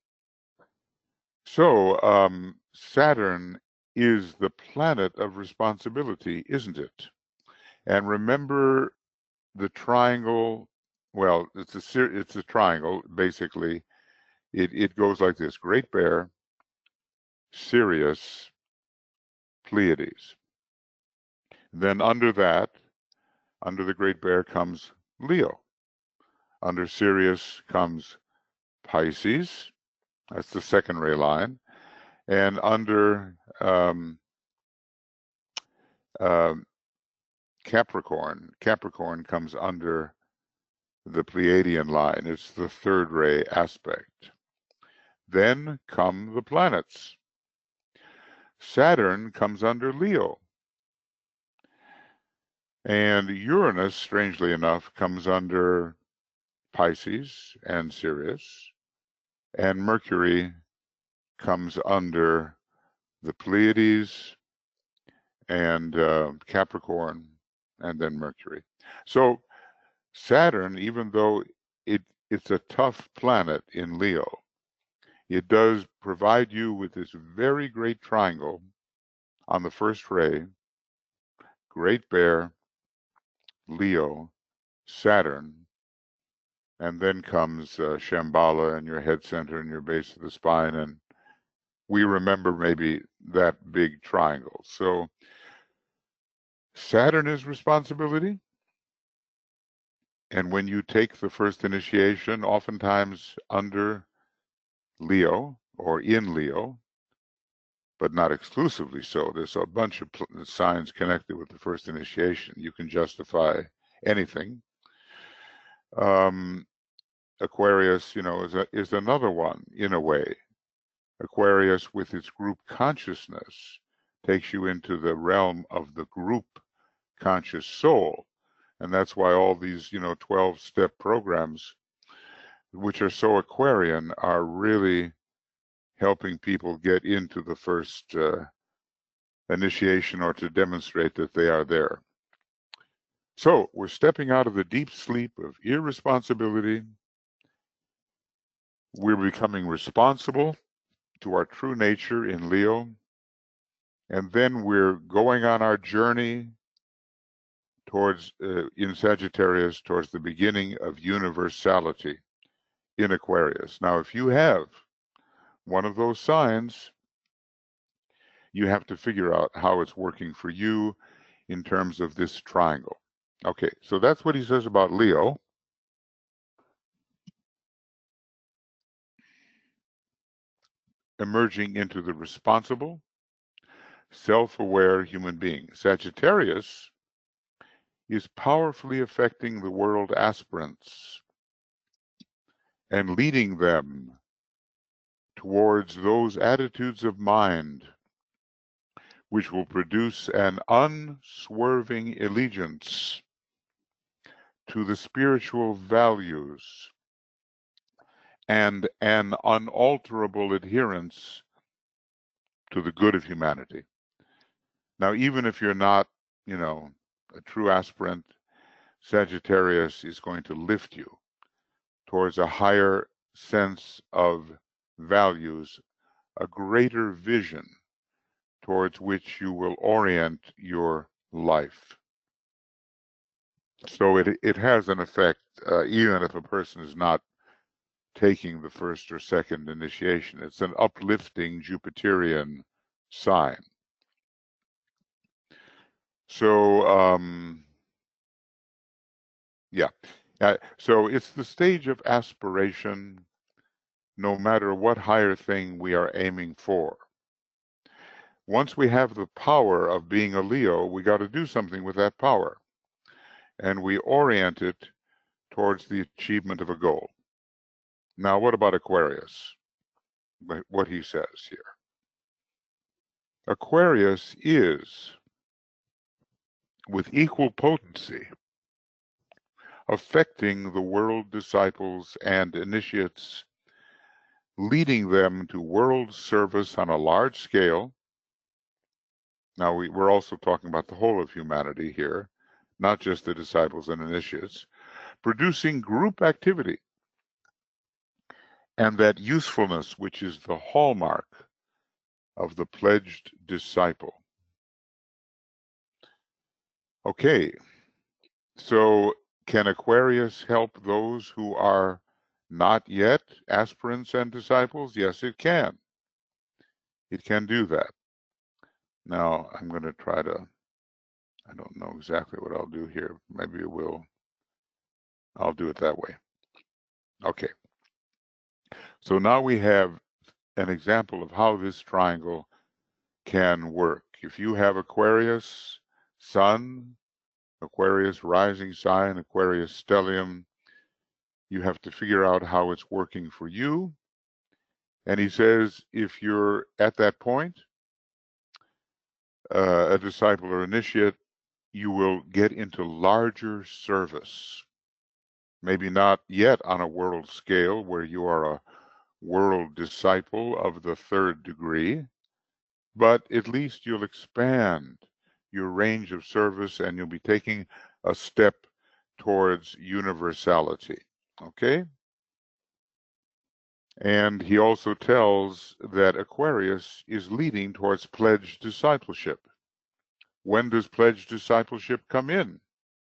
So, um, Saturn is the planet of responsibility, isn't it? And remember the triangle. Well, it's a it's a triangle basically. It it goes like this: Great Bear, Sirius, Pleiades. Then under that, under the Great Bear comes Leo. Under Sirius comes Pisces. That's the second ray line. And under um, uh, Capricorn, Capricorn comes under the Pleiadian line. It's the third ray aspect. Then come the planets. Saturn comes under Leo. And Uranus, strangely enough, comes under Pisces and Sirius. And Mercury comes under the Pleiades and uh, Capricorn, and then Mercury. So Saturn, even though it, it's a tough planet in Leo, it does provide you with this very great triangle on the first ray: Great Bear, Leo, Saturn, and then comes uh, Shambhala and your head center and your base of the spine, and we remember maybe that big triangle. So Saturn is responsibility, and when you take the first initiation, oftentimes under Leo or in Leo, but not exclusively so. There's a bunch of signs connected with the first initiation. You can justify anything. Um, Aquarius, you know, is, a, is another one in a way. Aquarius, with its group consciousness, takes you into the realm of the group conscious soul. And that's why all these, you know, twelve-step programs, which are so Aquarian, are really helping people get into the first uh, initiation or to demonstrate that they are there. So we're stepping out of the deep sleep of irresponsibility. We're becoming responsible to our true nature in Leo. And then we're going on our journey towards, uh, in Sagittarius, towards the beginning of universality in Aquarius. Now, if you have one of those signs, you have to figure out how it's working for you in terms of this triangle. Okay, so that's what he says about Leo. Emerging into the responsible, self-aware human being. Sagittarius is powerfully affecting the world aspirants and leading them towards those attitudes of mind which will produce an unswerving allegiance to the spiritual values and an unalterable adherence to the good of humanity. Now, even if you're not, you know, a true aspirant, Sagittarius is going to lift you towards a higher sense of values, a greater vision towards which you will orient your life. So it it has an effect, uh, even if a person is not taking the first or second initiation. It's an uplifting Jupiterian sign. So, um, yeah. Uh, so it's the stage of aspiration, no matter what higher thing we are aiming for. Once we have the power of being a Leo, we got to do something with that power. And we orient it towards the achievement of a goal. Now, what about Aquarius? What he says here. Aquarius is, with equal potency, affecting the world disciples and initiates, leading them to world service on a large scale. Now, we, we're also talking about the whole of humanity here, not just the disciples and initiates, producing group activity and that usefulness which is the hallmark of the pledged disciple. Okay, so can Aquarius help those who are not yet aspirants and disciples? Yes, it can. It can do that. Now, I'm going to try to, I don't know exactly what I'll do here. Maybe it will, I'll do it that way. Okay. So now we have an example of how this triangle can work. If you have Aquarius, Sun, Aquarius rising sign, Aquarius stellium, you have to figure out how it's working for you. And he says, if you're at that point, uh, a disciple or initiate, you will get into larger service. Maybe not yet on a world scale where you are a world disciple of the third degree, but at least you'll expand your range of service and you'll be taking a step towards universality. Okay? And he also tells that Aquarius is leading towards pledged discipleship. When does pledged discipleship come in?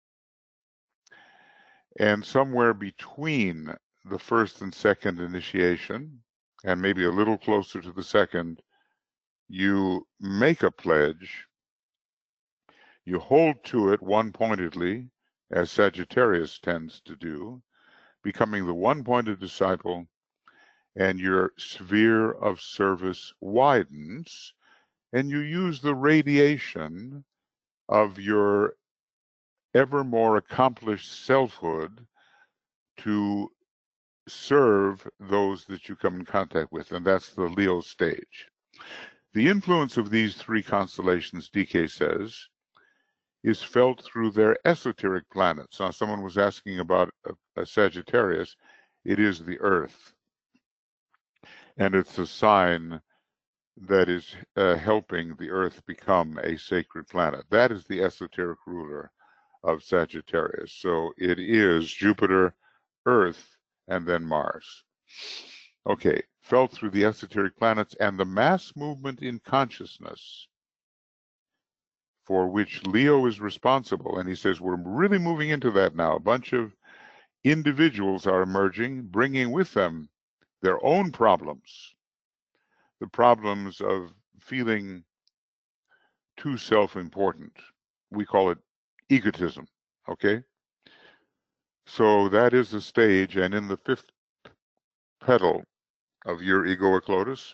And somewhere between the first and second initiation, and maybe a little closer to the second, you make a pledge, you hold to it one-pointedly, as Sagittarius tends to do, becoming the one-pointed disciple, and your sphere of service widens, and you use the radiation of your ever more accomplished selfhood to serve those that you come in contact with, and that's the Leo stage. The influence of these three constellations, D K says, is felt through their esoteric planets. Now, someone was asking about a, a Sagittarius. It is the Earth, and it's a sign that is uh, helping the Earth become a sacred planet. That is the esoteric ruler of Sagittarius. So it is Jupiter, Earth, and then Mars. Okay, felt through the esoteric planets and the mass movement in consciousness for which Leo is responsible. And he says we're really moving into that now. A bunch of individuals are emerging, bringing with them their own problems, the problems of feeling too self-important. We call it egotism, okay? So that is the stage, and in the fifth petal of your egoic lotus,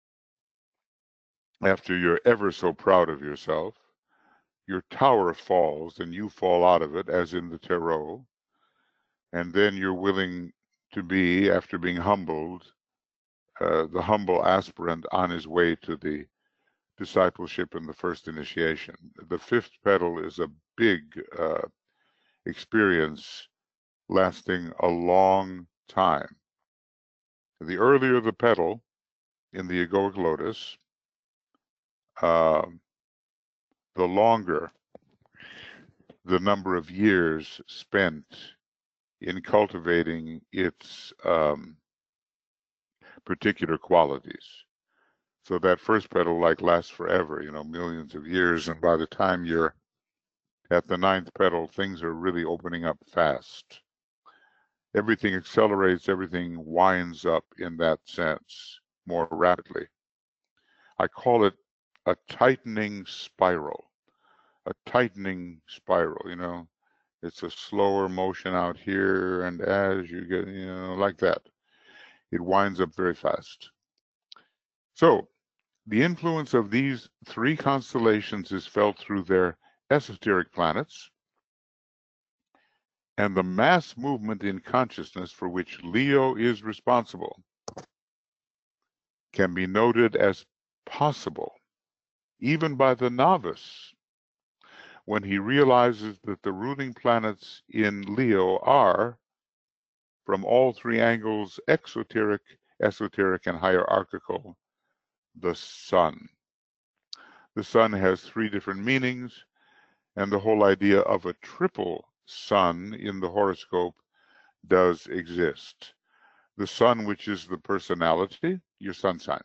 after you're ever so proud of yourself, your tower falls and you fall out of it, as in the tarot, and then you're willing to be, after being humbled, uh, the humble aspirant on his way to the discipleship and the first initiation. The fifth petal is a big uh, experience lasting a long time. The earlier the petal in the egoic lotus, uh, the longer the number of years spent in cultivating its um, particular qualities. So that first petal like lasts forever, you know, millions of years, and by the time you're at the ninth petal, things are really opening up fast. Everything accelerates, everything winds up in that sense more rapidly. I call it a tightening spiral, a tightening spiral, you know. It's a slower motion out here, and as you get, you know, like that. It winds up very fast. So the influence of these three constellations is felt through their esoteric planets, and the mass movement in consciousness for which Leo is responsible can be noted as possible, even by the novice, when he realizes that the ruling planets in Leo are, from all three angles, exoteric, esoteric, and hierarchical, the sun. The sun has three different meanings, and the whole idea of a triple sun in the horoscope does exist. The sun, which is the personality, your sun sign.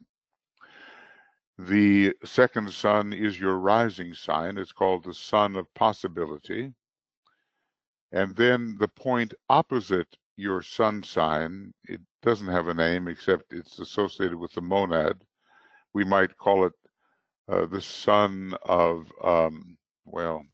The second sun is your rising sign. It's called the sun of possibility. And then the point opposite your sun sign, it doesn't have a name except it's associated with the monad. We might call it uh, the sun of, um, well,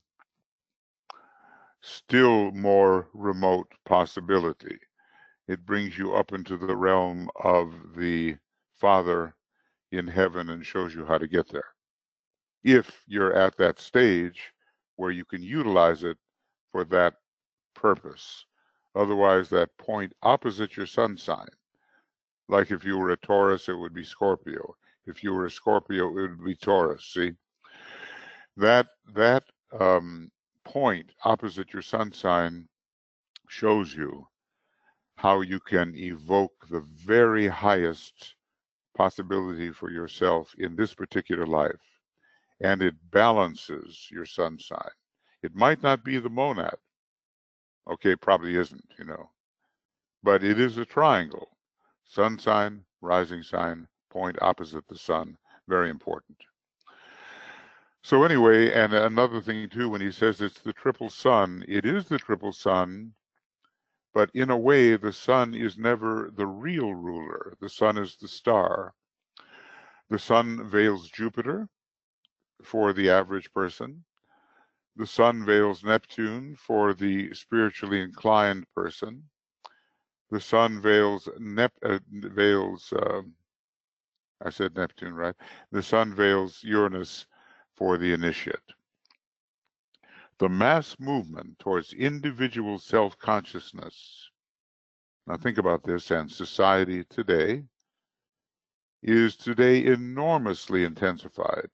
still more remote possibility. It brings you up into the realm of the Father in heaven and shows you how to get there. If you're at that stage where you can utilize it for that purpose. Otherwise, that point opposite your sun sign, like if you were a Taurus, it would be Scorpio. If you were a Scorpio, it would be Taurus. See, that that um, point opposite your sun sign shows you how you can evoke the very highest possibility for yourself in this particular life, and it balances your sun sign. It might not be the monad. Okay, probably isn't, you know, but it is a triangle. Sun sign, rising sign, point opposite the sun, very important. So anyway, and another thing too, when he says it's the triple sun, it is the triple sun, but in a way, the sun is never the real ruler. The sun is the star. The sun veils Jupiter for the average person. The sun veils Neptune for the spiritually inclined person. The sun veils Nep uh, veils. Uh, I said Neptune, right? The sun veils Uranus for the initiate. The mass movement towards individual self-consciousness, now think about this, and society today, is today enormously intensified,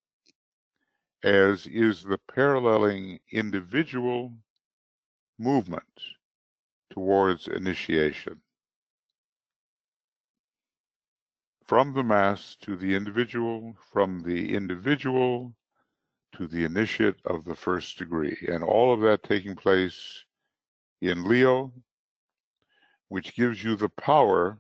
as is the paralleling individual movement towards initiation. From the mass to the individual, from the individual to the initiate of the first degree, and all of that taking place in Leo, which gives you the power,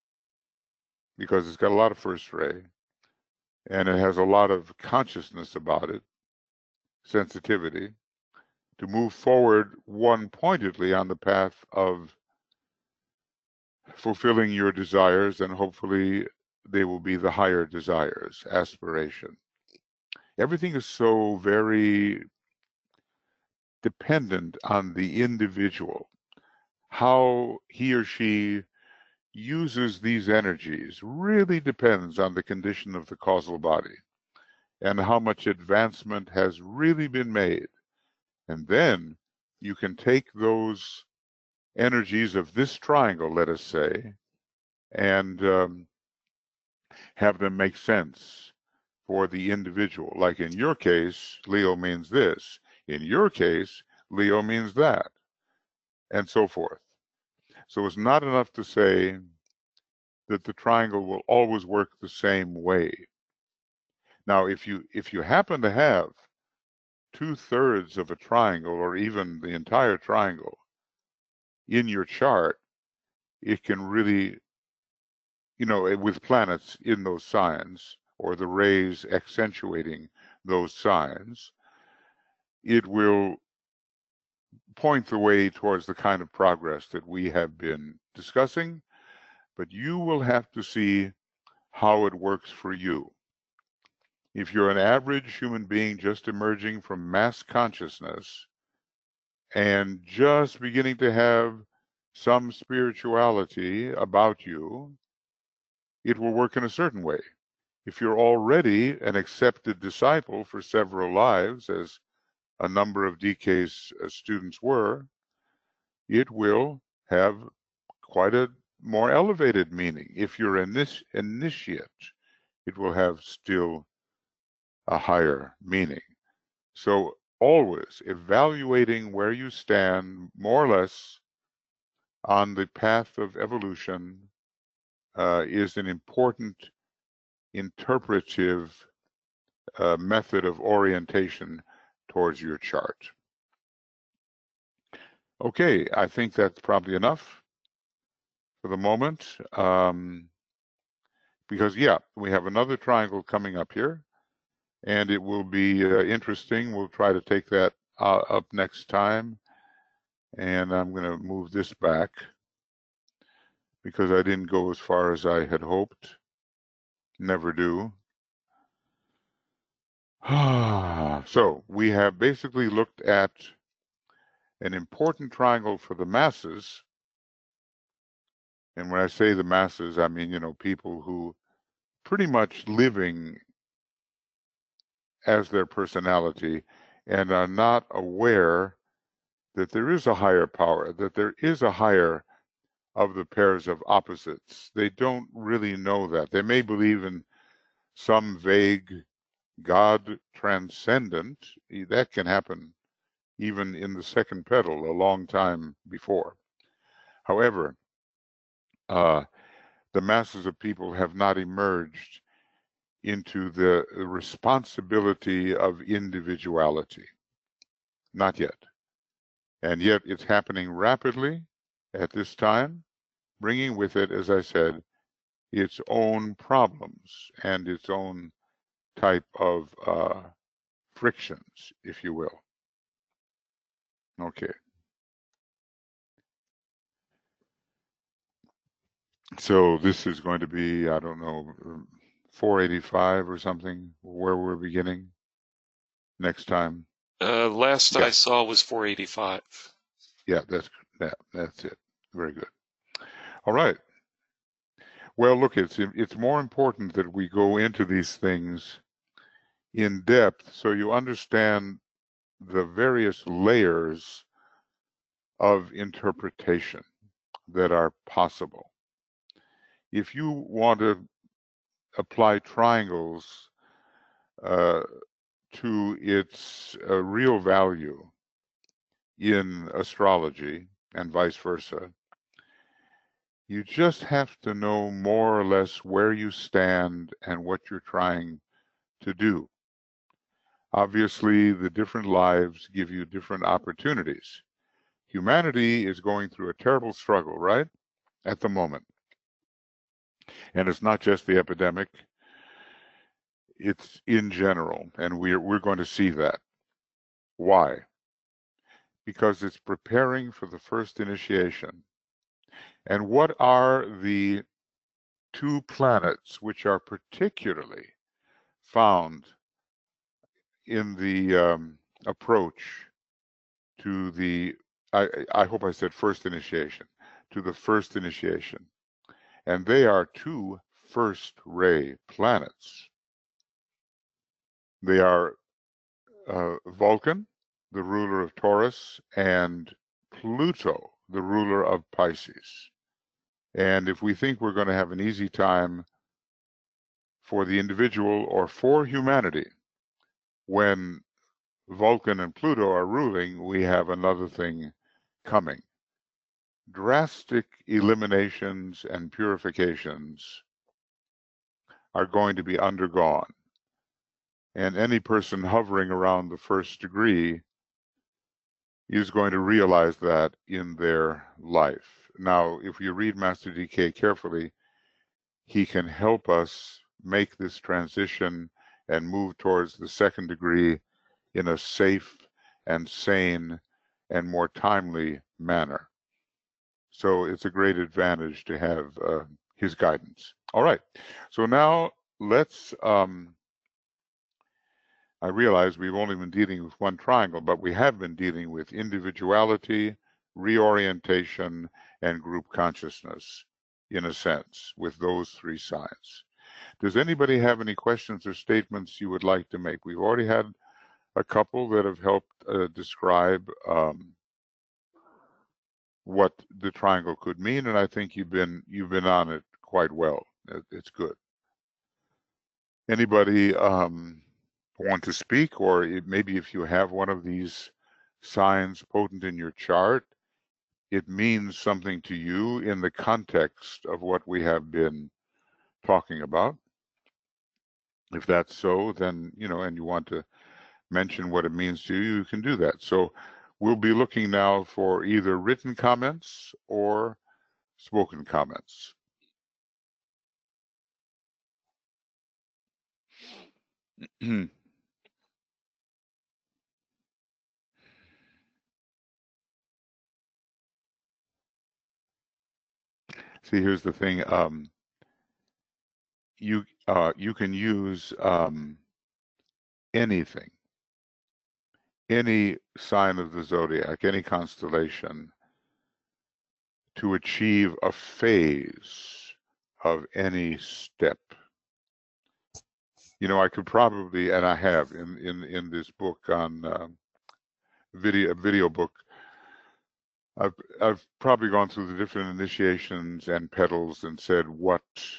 because it's got a lot of first ray, and it has a lot of consciousness about it, sensitivity, to move forward one-pointedly on the path of fulfilling your desires, and hopefully they will be the higher desires, aspiration. Everything is so very dependent on the individual, how he or she uses these energies really depends on the condition of the causal body and how much advancement has really been made. And then you can take those energies of this triangle, let us say, and um, have them make sense for the individual. Like in your case, Leo means this. In your case, Leo means that, and so forth. So it's not enough to say that the triangle will always work the same way. Now, if you if you happen to have two-thirds of a triangle, or even the entire triangle in your chart, it can really, you know, with planets in those signs, or the rays accentuating those signs, it will point the way towards the kind of progress that we have been discussing, but you will have to see how it works for you. If you're an average human being just emerging from mass consciousness and just beginning to have some spirituality about you, it will work in a certain way. If you're already an accepted disciple for several lives, as a number of D K's students were, it will have quite a more elevated meaning. If you're an initiate, it will have still a higher meaning. So always evaluating where you stand more or less on the path of evolution uh, is an important interpretive uh, method of orientation towards your chart. Okay, I think that's probably enough for the moment. Um, because, yeah, we have another triangle coming up here, and it will be uh, interesting. We'll try to take that uh, up next time. And I'm going to move this back because I didn't go as far as I had hoped. Never do. So we have basically looked at an important triangle for the masses. And when I say the masses, I mean, you know, people who pretty much living as their personality and are not aware that there is a higher power, that there is a higher of the pairs of opposites. They don't really know that. They may believe in some vague God transcendent. That can happen even in the second pedal a long time before. However, uh, the masses of people have not emerged into the responsibility of individuality. Not yet. And yet it's happening rapidly at this time, bringing with it, as I said, its own problems and its own type of uh, frictions, if you will. Okay. So this is going to be, I don't know, four eighty-five or something, where we're beginning next time. Uh, last Yeah. I saw was four eighty-five. Yeah, that's that. That's it. Very good. All right. Well, look, it's it's more important that we go into these things in depth so you understand the various layers of interpretation that are possible. If you want to apply triangles uh, to its uh, real value in astrology and vice versa, you just have to know more or less where you stand and what you're trying to do. Obviously, the different lives give you different opportunities. Humanity is going through a terrible struggle, right, at the moment. And it's not just the epidemic, it's in general, and we're, we're going to see that. Why? Because it's preparing for the first initiation. And what are the two planets which are particularly found in the um, approach to the, I, I hope I said first initiation, to the first initiation. And they are two first ray planets. They are uh, Vulcan, the ruler of Taurus, and Pluto, the ruler of Pisces. And if we think we're going to have an easy time for the individual or for humanity, when Vulcan and Pluto are ruling, we have another thing coming. Drastic eliminations and purifications are going to be undergone. And any person hovering around the first degree is going to realize that in their life. Now, if you read Master D K carefully, he can help us make this transition and move towards the second degree in a safe and sane and more timely manner. So it's a great advantage to have uh, his guidance. All right, so now let's, um, I realize we've only been dealing with one triangle, but we have been dealing with individuality, reorientation, and group consciousness in a sense, with those three signs. Does anybody have any questions or statements you would like to make? We've already had a couple that have helped uh, describe um, what the triangle could mean, and I think you've been you've been on it quite well. It's good. Anybody um, want to speak, or it, maybe if you have one of these signs potent in your chart, it means something to you in the context of what we have been talking about. If that's so, then, you know, and you want to mention what it means to you, you can do that. So we'll be looking now for either written comments or spoken comments. See, here's the thing. Um, you uh, you can use um, anything, any sign of the zodiac, any constellation, to achieve a phase of any step. You know, I could probably, and I have in in in this book on uh, video video book. I've I've probably gone through the different initiations and petals and said what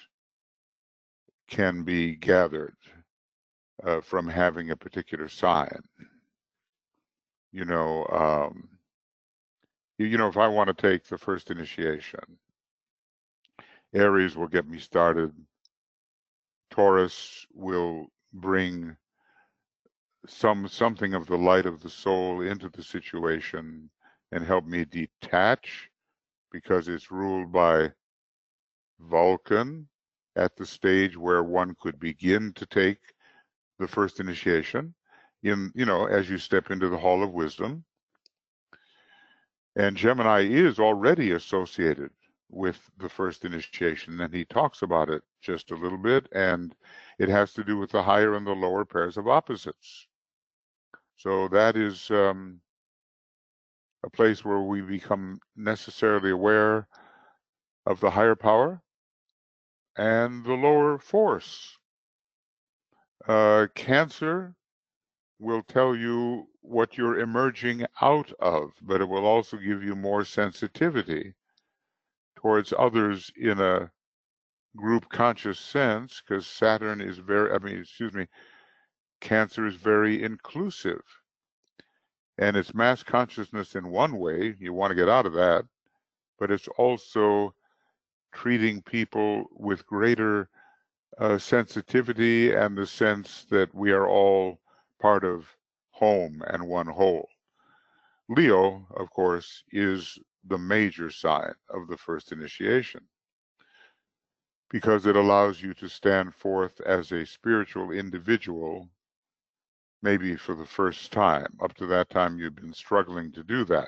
can be gathered uh, from having a particular sign. You know, um, you, you know, if I want to take the first initiation, Aries will get me started. Taurus will bring some something of the light of the soul into the situation and help me detach, because it's ruled by Vulcan at the stage where one could begin to take the first initiation, in, you know, as you step into the Hall of Wisdom. And Gemini is already associated with the first initiation, and he talks about it just a little bit, and it has to do with the higher and the lower pairs of opposites. So that is um, a place where we become necessarily aware of the higher power and the lower force. Uh, Cancer will tell you what you're emerging out of, but it will also give you more sensitivity towards others in a group conscious sense, because Saturn is very, I mean, excuse me, Cancer is very inclusive. And it's mass consciousness in one way, you want to get out of that, but it's also treating people with greater uh, sensitivity and the sense that we are all part of home and one whole. Leo, of course, is the major sign of the first initiation, because it allows you to stand forth as a spiritual individual, maybe for the first time. Up to that time, you've been struggling to do that.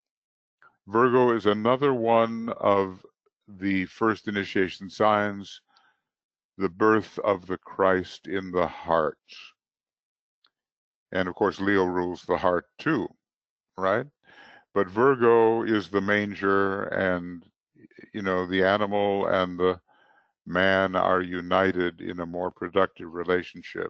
Virgo is another one of the first initiation signs, the birth of the Christ in the heart. And of course, Leo rules the heart too, right? But Virgo is the manger, and, you know, the animal and the man are united in a more productive relationship.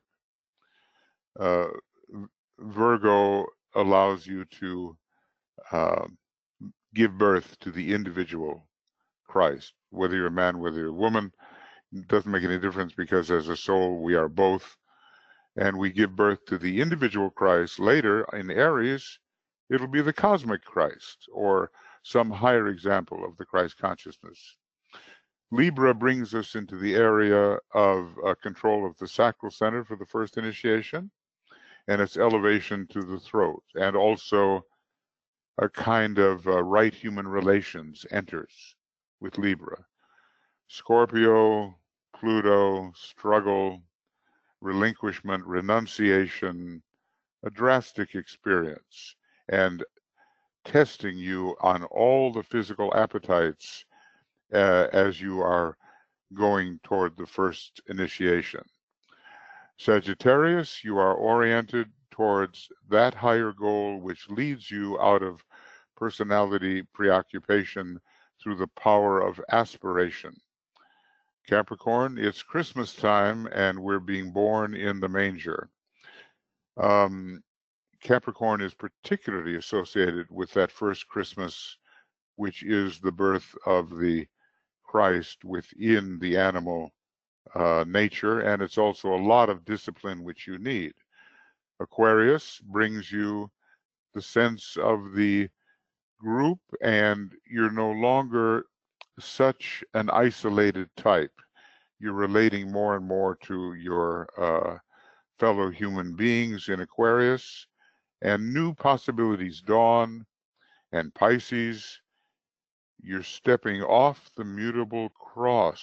Uh, Virgo allows you to uh, give birth to the individual Christ, whether you're a man, whether you're a woman, it doesn't make any difference, because as a soul we are both, and we give birth to the individual Christ. Later in Aries, it'll be the cosmic Christ, or some higher example of the Christ consciousness. Libra brings us into the area of uh, control of the sacral center for the first initiation, and its elevation to the throat, and also a kind of uh, right human relations enters with Libra. Scorpio, Pluto, struggle, relinquishment, renunciation, a drastic experience, and testing you on all the physical appetites uh, as you are going toward the first initiation. Sagittarius, you are oriented towards that higher goal which leads you out of personality preoccupation through the power of aspiration. Capricorn, it's Christmas time and we're being born in the manger. Um, Capricorn is particularly associated with that first Christmas, which is the birth of the Christ within the animal uh, nature, and it's also a lot of discipline which you need. Aquarius brings you the sense of the group, and you're no longer such an isolated type. You're relating more and more to your uh, fellow human beings in Aquarius, and new possibilities dawn. And Pisces, you're stepping off the mutable cross.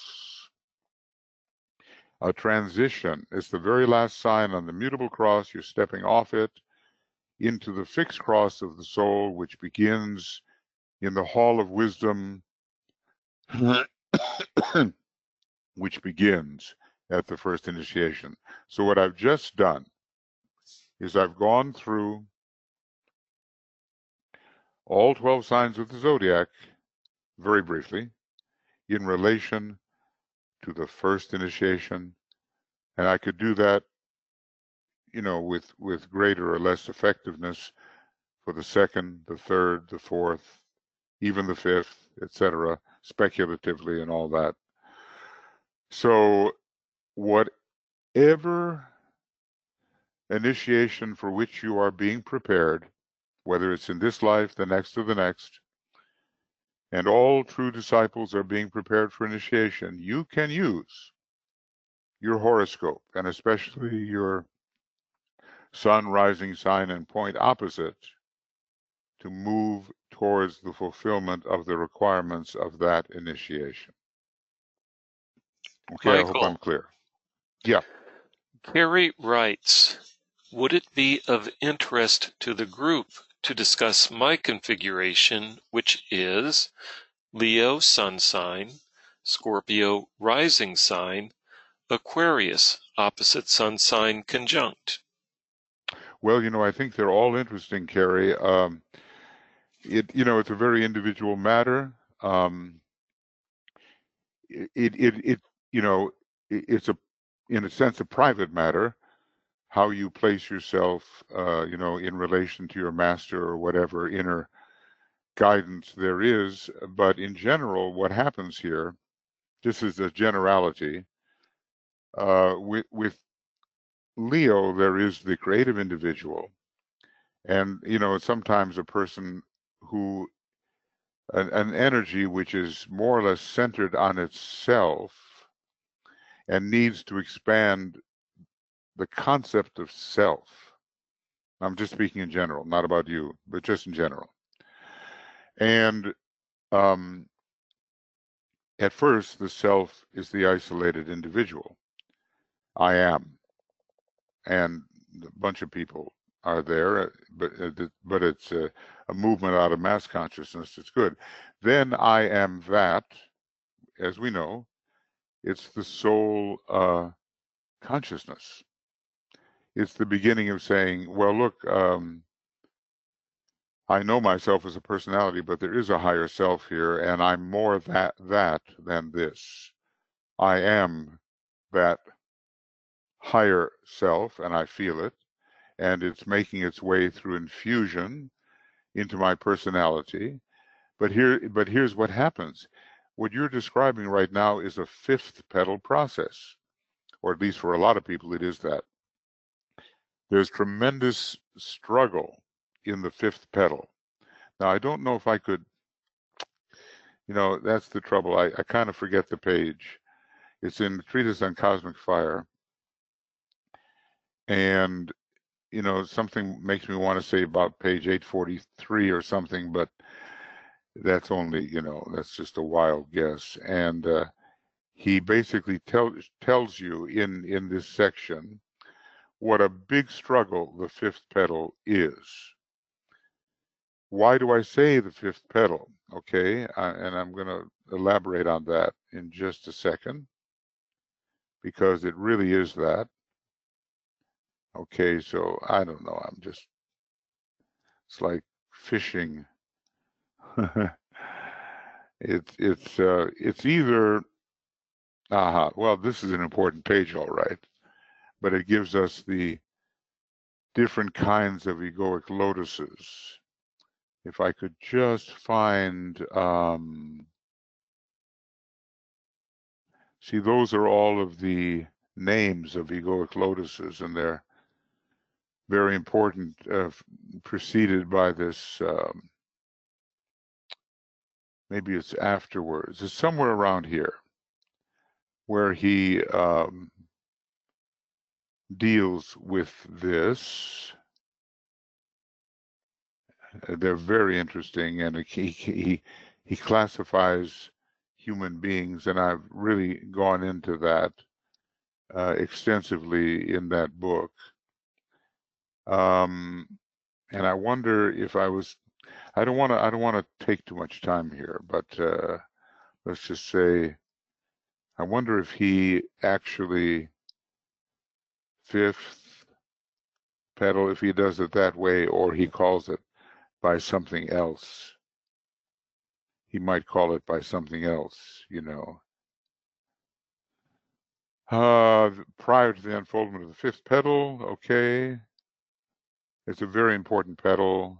A transition is the very last sign on the mutable cross. You're stepping off it into the fixed cross of the soul, which begins in the hall of wisdom, which begins at the first initiation. So what I've just done is I've gone through all twelve signs of the zodiac very briefly in relation to the first initiation, and I could do that, you know, with with greater or less effectiveness for the second, the third, the fourth, even the fifth, et cetera, speculatively and all that. So whatever initiation for which you are being prepared, whether it's in this life, the next, or the next, and all true disciples are being prepared for initiation, you can use your horoscope, and especially your sun, rising sign, and point opposite, to move towards the fulfillment of the requirements of that initiation. Okay, I hope I'm Michael, clear. Yeah. Carrie writes, would it be of interest to the group to discuss my configuration, which is Leo sun sign, Scorpio rising sign, Aquarius opposite sun sign conjunct? Well, you know, I think they're all interesting, Carrie. Um, it, you know, it's a very individual matter. Um, it, it, it, you know, it, it's a, in a sense, a private matter, how you place yourself, uh, you know, in relation to your master or whatever inner guidance there is. But in general, what happens here, this is a generality, uh, with, with Leo, there is the creative individual. And, you know, sometimes a person who, an, an energy which is more or less centered on itself and needs to expand the concept of self. I'm just speaking in general, not about you, but just in general. And um, at first, the self is the isolated individual. I am. And a bunch of people are there, but but it's a, a movement out of mass consciousness. It's good. Then I am that, as we know, it's the soul uh, consciousness. It's the beginning of saying, well, look, um, I know myself as a personality, but there is a higher self here, and I'm more that that than this. I am that higher self, and I feel it, and it's making its way through infusion into my personality. But here, but here's what happens. What you're describing right now is a fifth petal process, or at least for a lot of people, it is that. There's tremendous struggle in the fifth petal. Now, I don't know if I could, you know, that's the trouble. I, I kind of forget the page. It's in the Treatise on Cosmic Fire. And, you know, something makes me want to say about page eight forty-three or something, but that's only, you know, that's just a wild guess. And uh, he basically tell, tells you in, in this section what a big struggle the fifth petal is. Why do I say the fifth petal? Okay, uh, and I'm going to elaborate on that in just a second, because it really is that. Okay, so I don't know, I'm just, it's like fishing. It's it's uh, it's either aha. Well, this is an important page, all right, but it gives us the different kinds of egoic lotuses. If I could just find, um, see, those are all of the names of egoic lotuses, and they're very important, uh, preceded by this, um, maybe it's afterwards, it's somewhere around here, where he um, deals with this. They're very interesting, and he, he, he classifies human beings, and I've really gone into that uh, extensively in that book. Um, and I wonder if I was, I don't want to, I don't want to take too much time here, but uh, let's just say, I wonder if he actually fifth petal, if he does it that way, or he calls it by something else. He might call it by something else, you know. Uh, prior to the unfoldment of the fifth petal, okay. It's a very important petal.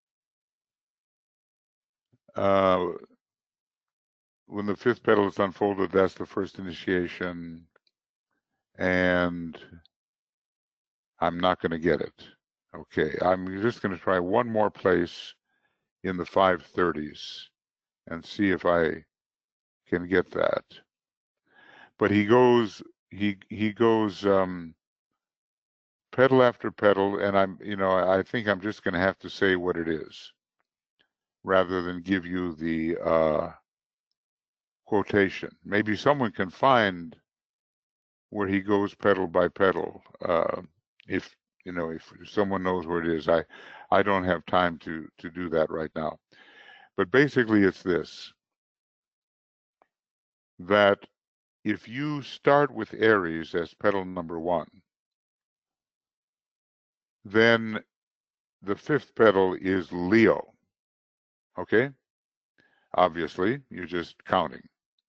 Uh, when the fifth petal is unfolded, that's the first initiation, and I'm not going to get it. Okay, I'm just going to try one more place in the five thirties and see if I can get that. But he goes, he he goes um, petal after petal, and I'm, you know, I think I'm just going to have to say what it is, rather than give you the uh, quotation. Maybe someone can find where he goes petal by petal. Uh, if you know, if someone knows where it is, I, I don't have time to to do that right now. But basically, it's this: that if you start with Aries as petal number one, then the fifth petal is Leo. Okay? Obviously, you're just counting.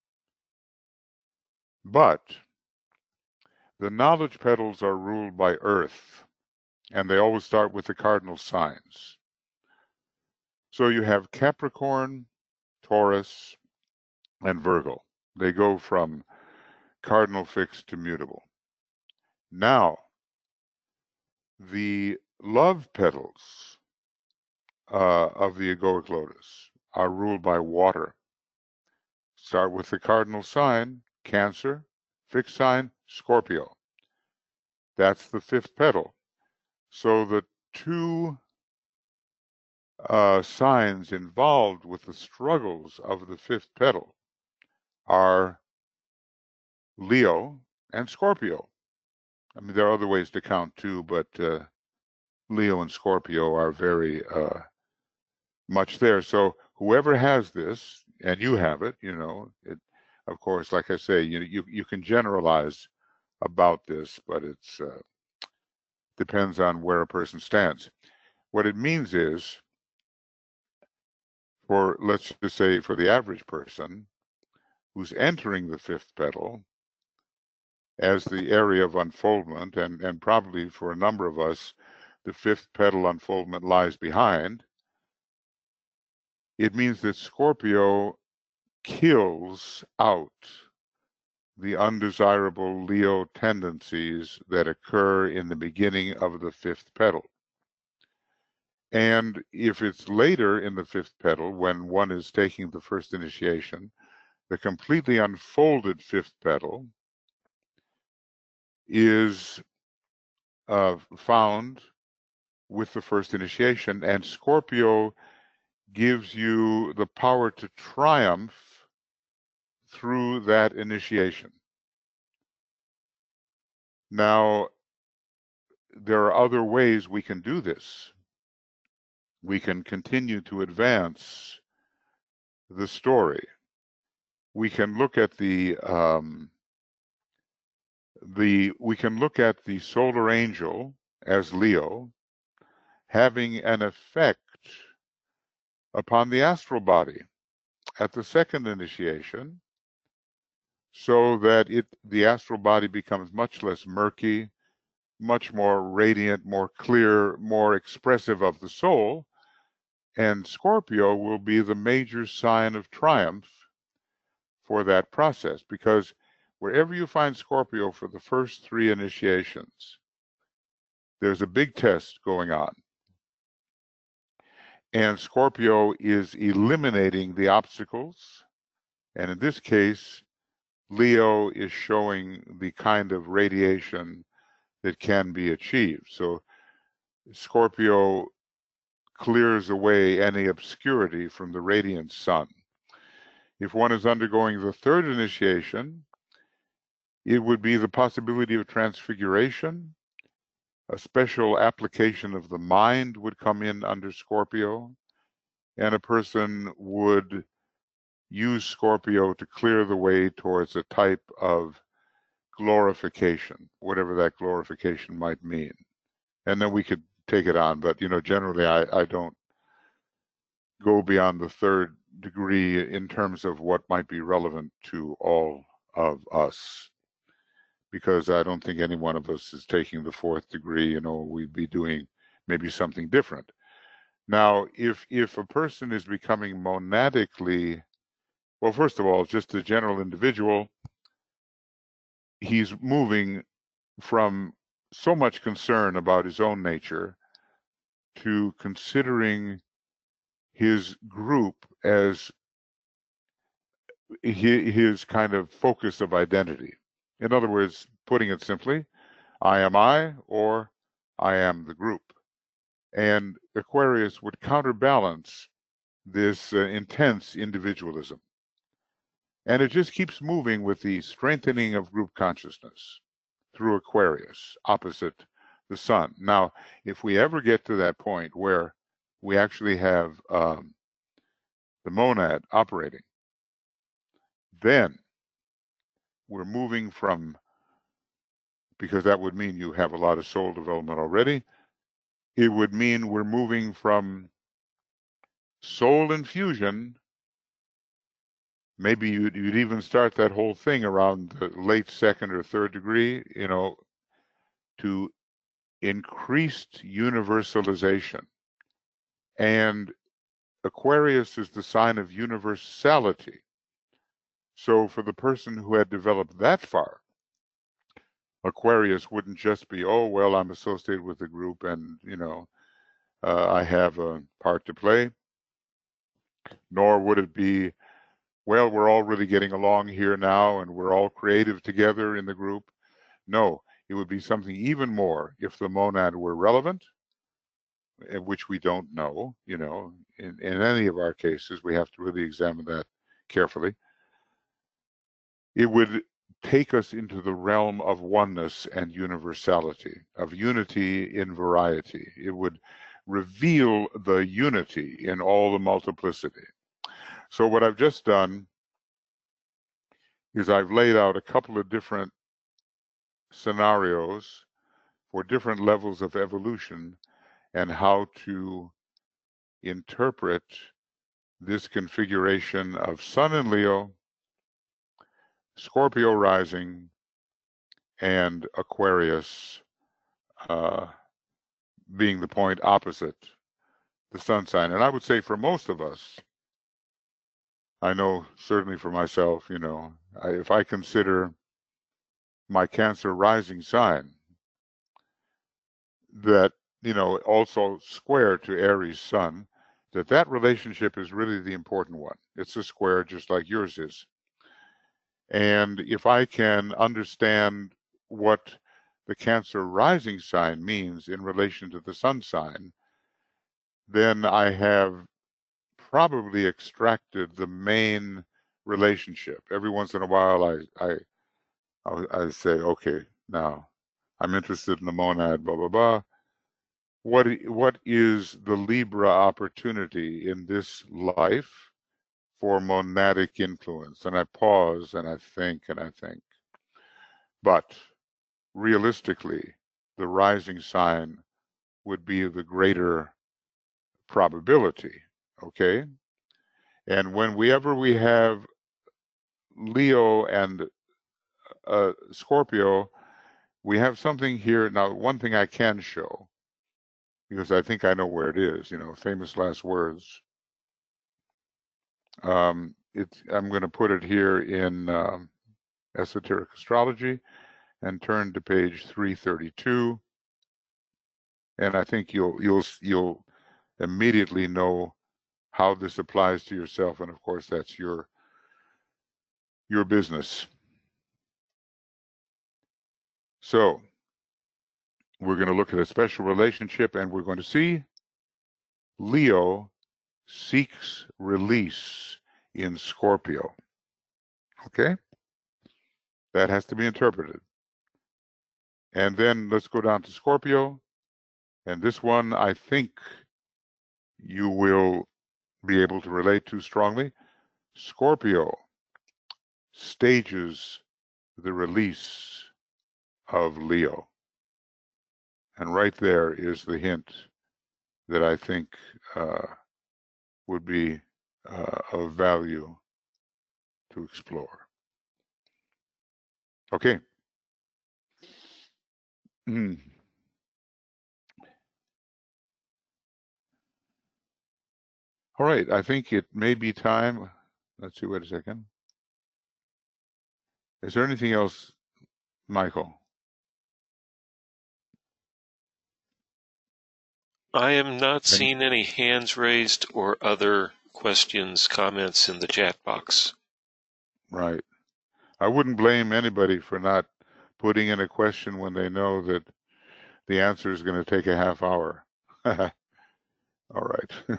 But the knowledge petals are ruled by Earth, and they always start with the cardinal signs. So you have Capricorn, Taurus, and Virgo. They go from cardinal fixed to mutable. Now, the love petals uh, of the egoic lotus are ruled by water. Start with the cardinal sign, Cancer, fixed sign, Scorpio. That's the fifth petal. So the two uh, signs involved with the struggles of the fifth petal are Leo and Scorpio. I mean, there are other ways to count too, but uh, Leo and Scorpio are very uh, much there. So whoever has this, and you have it, you know, it, of course, like I say, you you you can generalize about this, but it's uh, depends on where a person stands. What it means is, for let's just say for the average person who's entering the fifth petal as the area of unfoldment, and, and probably for a number of us, the fifth petal unfoldment lies behind, it means that Scorpio kills out the undesirable Leo tendencies that occur in the beginning of the fifth petal. And if it's later in the fifth petal, when one is taking the first initiation, the completely unfolded fifth petal is uh, found with the first initiation, and Scorpio gives you the power to triumph through that initiation. Now, there are other ways we can do this. We can continue to advance the story. We can look at the um, the we can look at the solar angel as Leo having an effect upon the astral body at the second initiation, so that it the astral body becomes much less murky, much more radiant, more clear, more expressive of the soul. And Scorpio will be the major sign of triumph for that process, because wherever you find Scorpio for the first three initiations, there's a big test going on. And Scorpio is eliminating the obstacles. And in this case, Leo is showing the kind of radiation that can be achieved. So Scorpio clears away any obscurity from the radiant sun. If one is undergoing the third initiation, it would be the possibility of transfiguration. A special application of the mind would come in under Scorpio, and a person would use Scorpio to clear the way towards a type of glorification, whatever that glorification might mean. And then we could take it on, but you know, generally I, I don't go beyond the third degree in terms of what might be relevant to all of us, because I don't think any one of us is taking the fourth degree. You know, we'd be doing maybe something different. Now, if if a person is becoming monadically, well, first of all, just a general individual, he's moving from so much concern about his own nature to considering his group as his kind of focus of identity. In other words, putting it simply, I am I, or I am the group. And Aquarius would counterbalance this uh, intense individualism. And it just keeps moving with the strengthening of group consciousness through Aquarius, opposite the sun. Now, if we ever get to that point where we actually have um, the monad operating, then we're moving from, because that would mean you have a lot of soul development already, it would mean we're moving from soul infusion. Maybe you'd, you'd even start that whole thing around the late second or third degree, you know, to increased universalization. And Aquarius is the sign of universality. So for the person who had developed that far, Aquarius wouldn't just be, oh, well, I'm associated with the group and, you know, uh, I have a part to play. Nor would it be, well, we're all really getting along here now and we're all creative together in the group. No, it would be something even more if the monad were relevant, which we don't know, you know, in, in any of our cases, we have to really examine that carefully. It would take us into the realm of oneness and universality, of unity in variety. It would reveal the unity in all the multiplicity. So what I've just done is I've laid out a couple of different scenarios for different levels of evolution and how to interpret this configuration of Sun in Leo, Scorpio rising, and Aquarius uh, being the point opposite the sun sign. And I would say for most of us, I know certainly for myself, you know, I, if I consider my Cancer rising sign, that, you know, also square to Aries sun, that that relationship is really the important one. It's a square just like yours is. And if I can understand what the Cancer rising sign means in relation to the sun sign, then I have probably extracted the main relationship. Every once in a while, I I I say, okay, now I'm interested in the monad, blah blah blah. What what is the Libra opportunity in this life for monadic influence? And I pause and I think and I think. But realistically, the rising sign would be the greater probability, okay? And when we ever we have Leo and uh, Scorpio, we have something here. Now, one thing I can show, because I think I know where it is, you know, famous last words. Um, it's, I'm going to put it here in um, Esoteric Astrology and turn to page three thirty-two. And I think you'll you'll you'll immediately know how this applies to yourself, and of course that's your your business. So we're going to look at a special relationship, and we're going to see Leo seeks release in Scorpio. Okay? That has to be interpreted. And then let's go down to Scorpio. And this one, I think you will be able to relate to strongly. Scorpio stages the release of Leo. And right there is the hint that I think uh, would be uh, of value to explore. Okay. Mm. All right, I think it may be time. Let's see, wait a second. Is there anything else, Michael? I am not seeing any hands raised or other questions, comments in the chat box. Right. I wouldn't blame anybody for not putting in a question when they know that the answer is going to take a half hour. All right.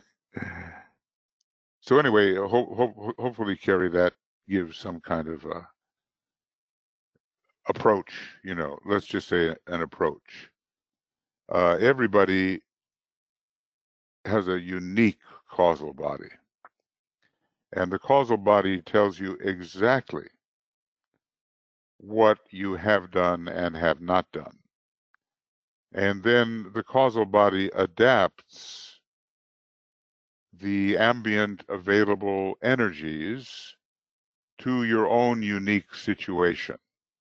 So anyway, ho ho hopefully, Carrie, that gives some kind of uh, approach, you know, let's just say an approach. Uh, everybody has a unique causal body. And the causal body tells you exactly what you have done and have not done. And then the causal body adapts the ambient available energies to your own unique situation.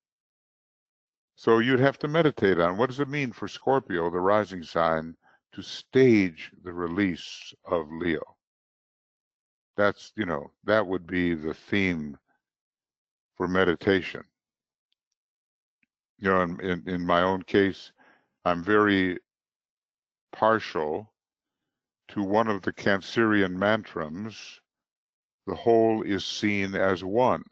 So you'd have to meditate on what does it mean for Scorpio, the rising sign, to stage the release of Leo. That's, you know, that would be the theme for meditation. You know, in, in, in my own case, I'm very partial to one of the Cancerian mantrams, the whole is seen as one.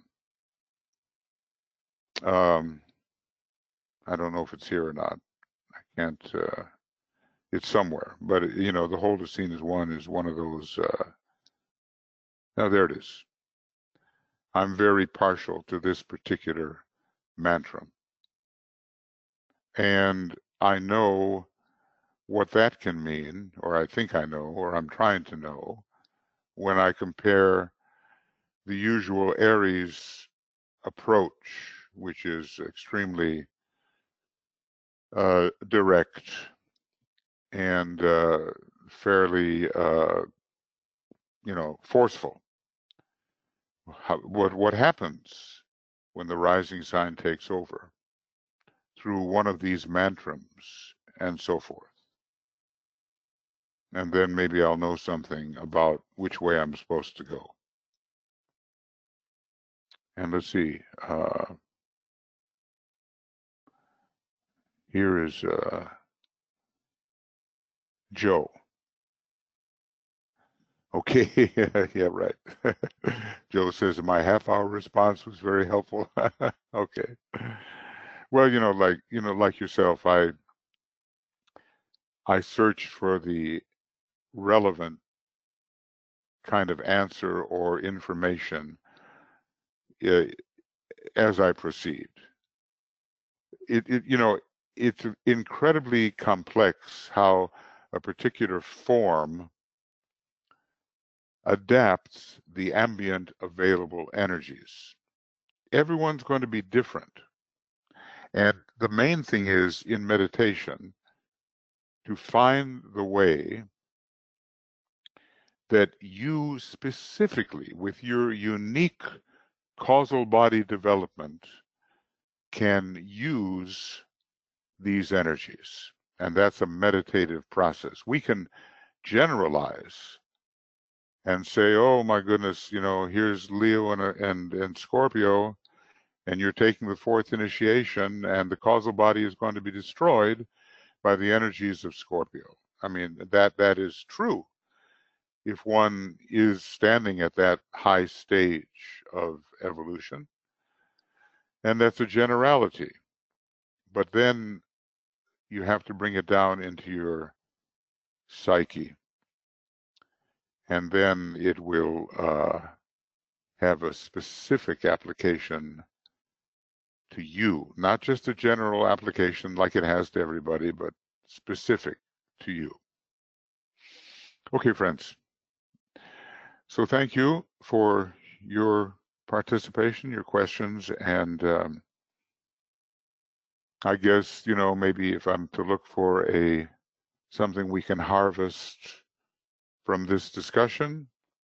Um, I don't know if it's here or not. I can't, uh, it's somewhere, but you know, the whole is seen as one is one of those, uh, now there it is. I'm very partial to this particular mantra. And I know what that can mean, or I think I know, or I'm trying to know, when I compare the usual Aries approach, which is extremely uh, direct and uh, fairly, uh, you know, forceful. How, what what happens when the rising sign takes over through one of these mantrams and so forth? And then maybe I'll know something about which way I'm supposed to go. And let's see. Uh, here is uh, Joe. Okay, yeah, right. Joe says my half-hour response was very helpful. Okay. Well, you know, like you know, like yourself, I I search for the relevant kind of answer or information uh, as I proceed. It, it, you know, it's incredibly complex how a particular form adapts the ambient available energies. Everyone's going to be different. And the main thing is in meditation to find the way that you specifically, with your unique causal body development, can use these energies. And that's a meditative process. We can generalize and say, oh my goodness, you know, here's Leo and, and, and Scorpio, and you're taking the fourth initiation, and the causal body is going to be destroyed by the energies of Scorpio. I mean, that that is true if one is standing at that high stage of evolution. And that's a generality. But then you have to bring it down into your psyche. And then it will uh, have a specific application to you, not just a general application like it has to everybody, but specific to you. Okay, friends. So thank you for your participation, your questions, and um, I guess, you know, maybe if I'm to look for a something we can harvest from this discussion,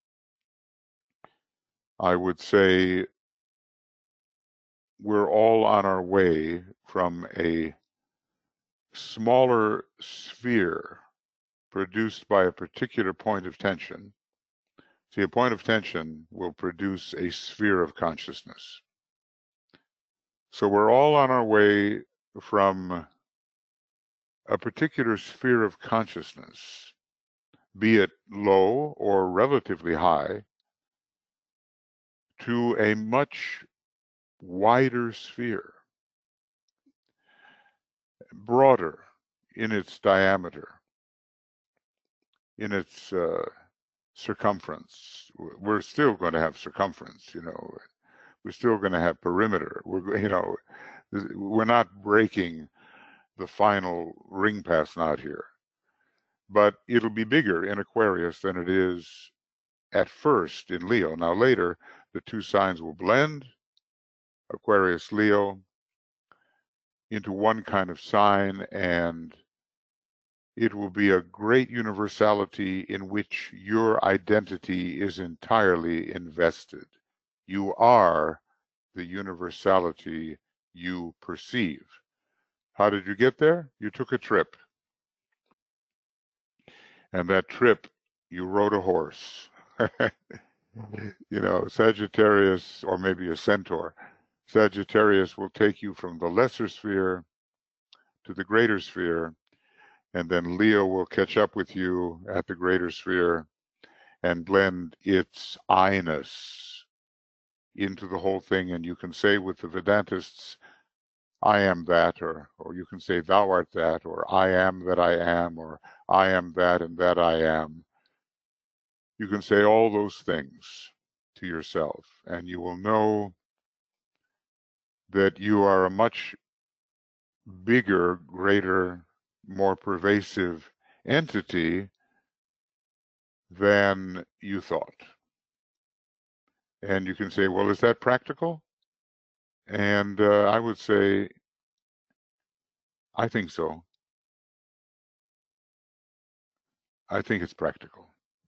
I would say we're all on our way from a smaller sphere produced by a particular point of tension. See, a point of tension will produce a sphere of consciousness. So we're all on our way from a particular sphere of consciousness, be it low or relatively high, to a much wider sphere, broader in its diameter, in its uh, circumference. We're still going to have circumference, you know. We're still going to have perimeter. We're, you know, we're not breaking the final ring pass knot here, but it'll be bigger in Aquarius than it is at first in Leo. Now later, the two signs will blend, Aquarius, Leo, into one kind of sign, and it will be a great universality in which your identity is entirely invested. You are the universality you perceive. How did you get there? You took a trip. And that trip, you rode a horse. You know, Sagittarius, or maybe a centaur. Sagittarius will take you from the lesser sphere to the greater sphere, and then Leo will catch up with you at the greater sphere and blend its I-ness into the whole thing. And you can say with the Vedantists, I am that, or or you can say thou art that, or I am that I am, or I am that and that I am. You can say all those things to yourself, and you will know that you are a much bigger, greater, more pervasive entity than you thought. And you can say, well, is that practical? And uh, I would say, I think so. I think it's practical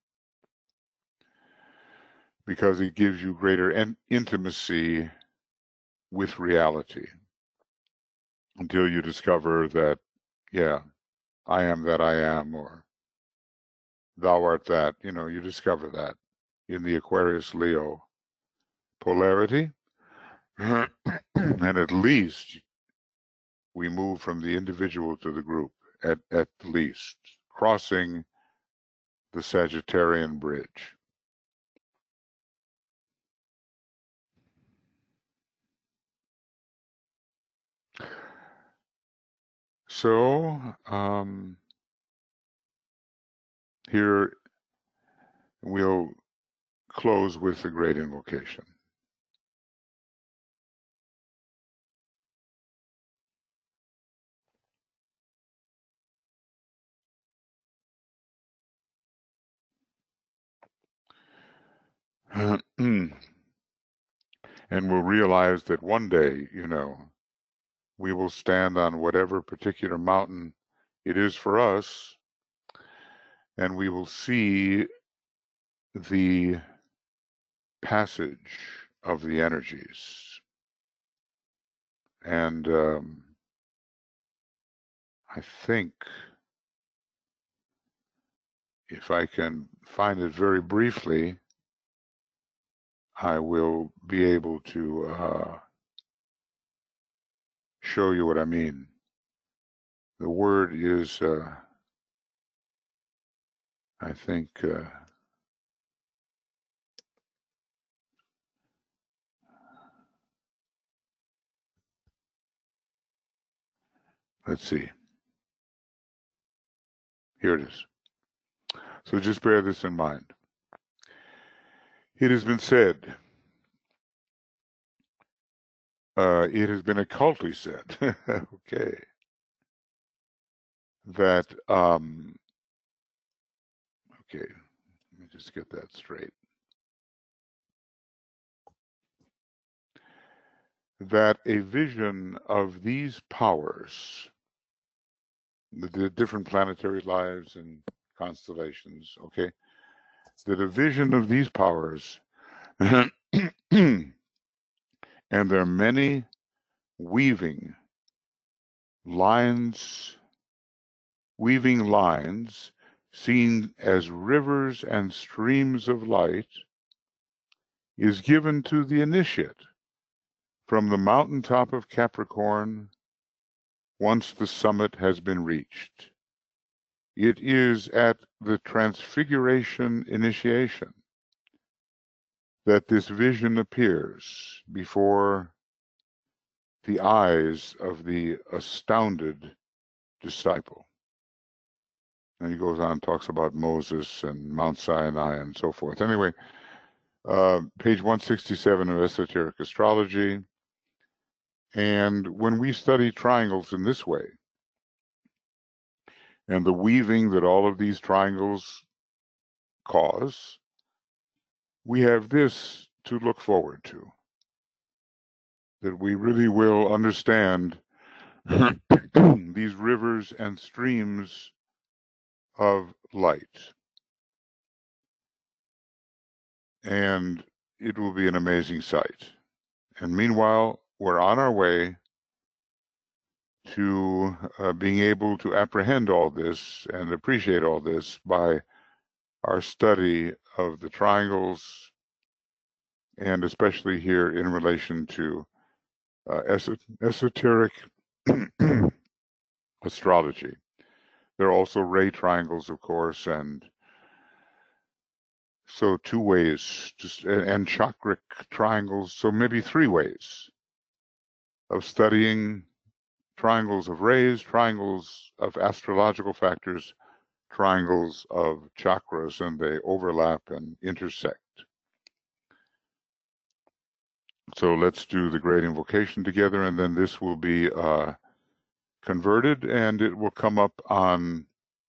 because it gives you greater in intimacy with reality until you discover that, yeah, I am that I am, or thou art that. You know, you discover that in the Aquarius Leo polarity. And at least we move from the individual to the group, at, at least, crossing the Sagittarian bridge. So um, here we'll close with the great invocation. And we'll realize that one day, you know, we will stand on whatever particular mountain it is for us, and we will see the passage of the energies. And um, I think if I can find it very briefly, I will be able to uh, show you what I mean. The word is, uh, I think, uh, let's see. Here it is. So just bear this in mind. It has been said, uh, it has been occultly said, okay, that, um, okay, let me just get that straight. That a vision of these powers, the, the different planetary lives and constellations, okay, that a vision of these powers and their many weaving lines, weaving lines seen as rivers and streams of light is given to the initiate from the mountaintop of Capricorn once the summit has been reached. It is at the Transfiguration initiation that this vision appears before the eyes of the astounded disciple. And he goes on and talks about Moses and Mount Sinai and so forth. Anyway, uh, page one sixty-seven of Esoteric Astrology. And when we study triangles in this way, and the weaving that all of these triangles cause, we have this to look forward to, that we really will understand these rivers and streams of light. And it will be an amazing sight. And meanwhile, we're on our way to uh, being able to apprehend all this and appreciate all this by our study of the triangles, and especially here in relation to uh, esoteric astrology. There are also ray triangles, of course, and so two ways, just and chakric triangles, so maybe three ways of studying triangles of rays, triangles of astrological factors, triangles of chakras, and they overlap and intersect. So let's do the great invocation together, and then this will be uh, converted, and it will come up on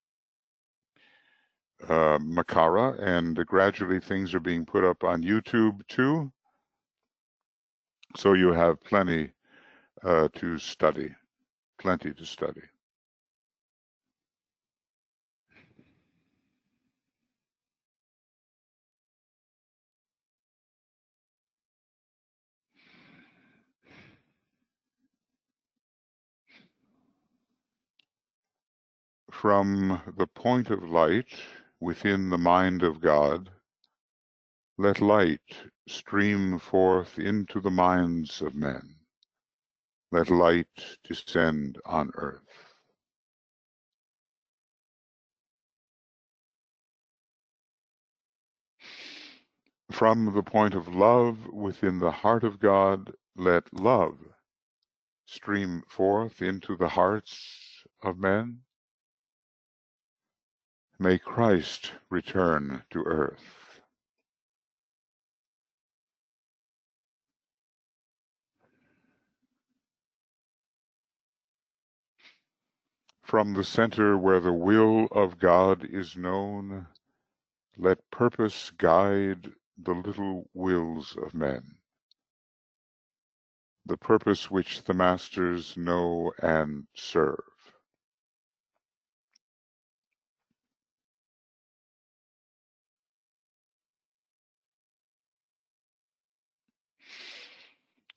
uh, Makara, and gradually things are being put up on YouTube too. So you have plenty uh, to study, plenty to study. From the point of light within the mind of God, let light stream forth into the minds of men. Let light descend on earth. From the point of love within the heart of God, let love stream forth into the hearts of men. May Christ return to earth. From the center where the will of God is known, let purpose guide the little wills of men, the purpose which the masters know and serve.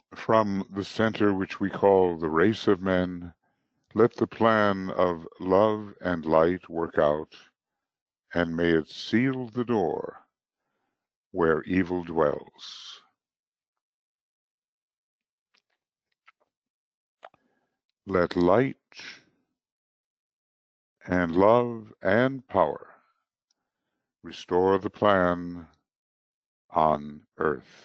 from the center which we call the race of men, let the plan of love and light work out, and may it seal the door where evil dwells. Let light and love and power restore the plan on earth.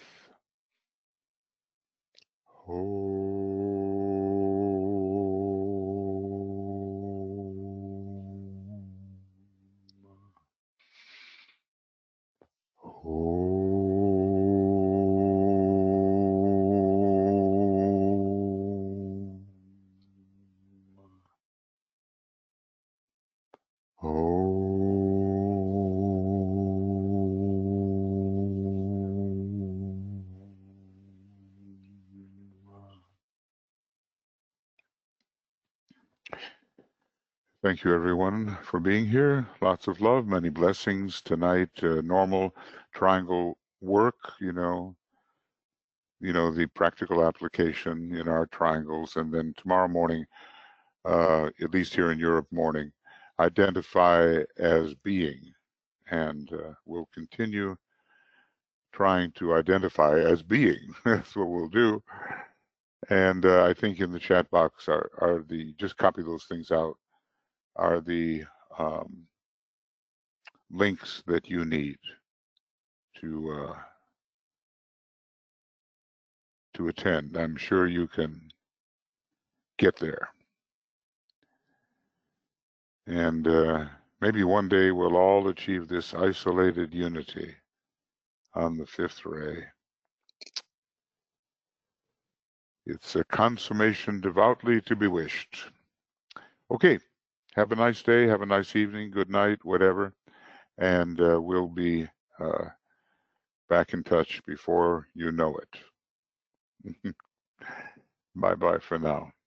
Thank you, everyone, for being here. Lots of love, many blessings tonight. Uh, normal triangle work, you know, you know, the practical application in our triangles. And then tomorrow morning, uh, at least here in Europe morning, identify as being. And uh, we'll continue trying to identify as being. That's what we'll do. And uh, I think in the chat box are, are the, just copy those things out, are the um, links that you need to uh, to attend. I'm sure you can get there. And uh, maybe one day we'll all achieve this isolated unity on the fifth ray. It's a consummation devoutly to be wished. Okay, have a nice day, have a nice evening, good night, whatever. And uh, we'll be uh, back in touch before you know it. Bye-bye for now.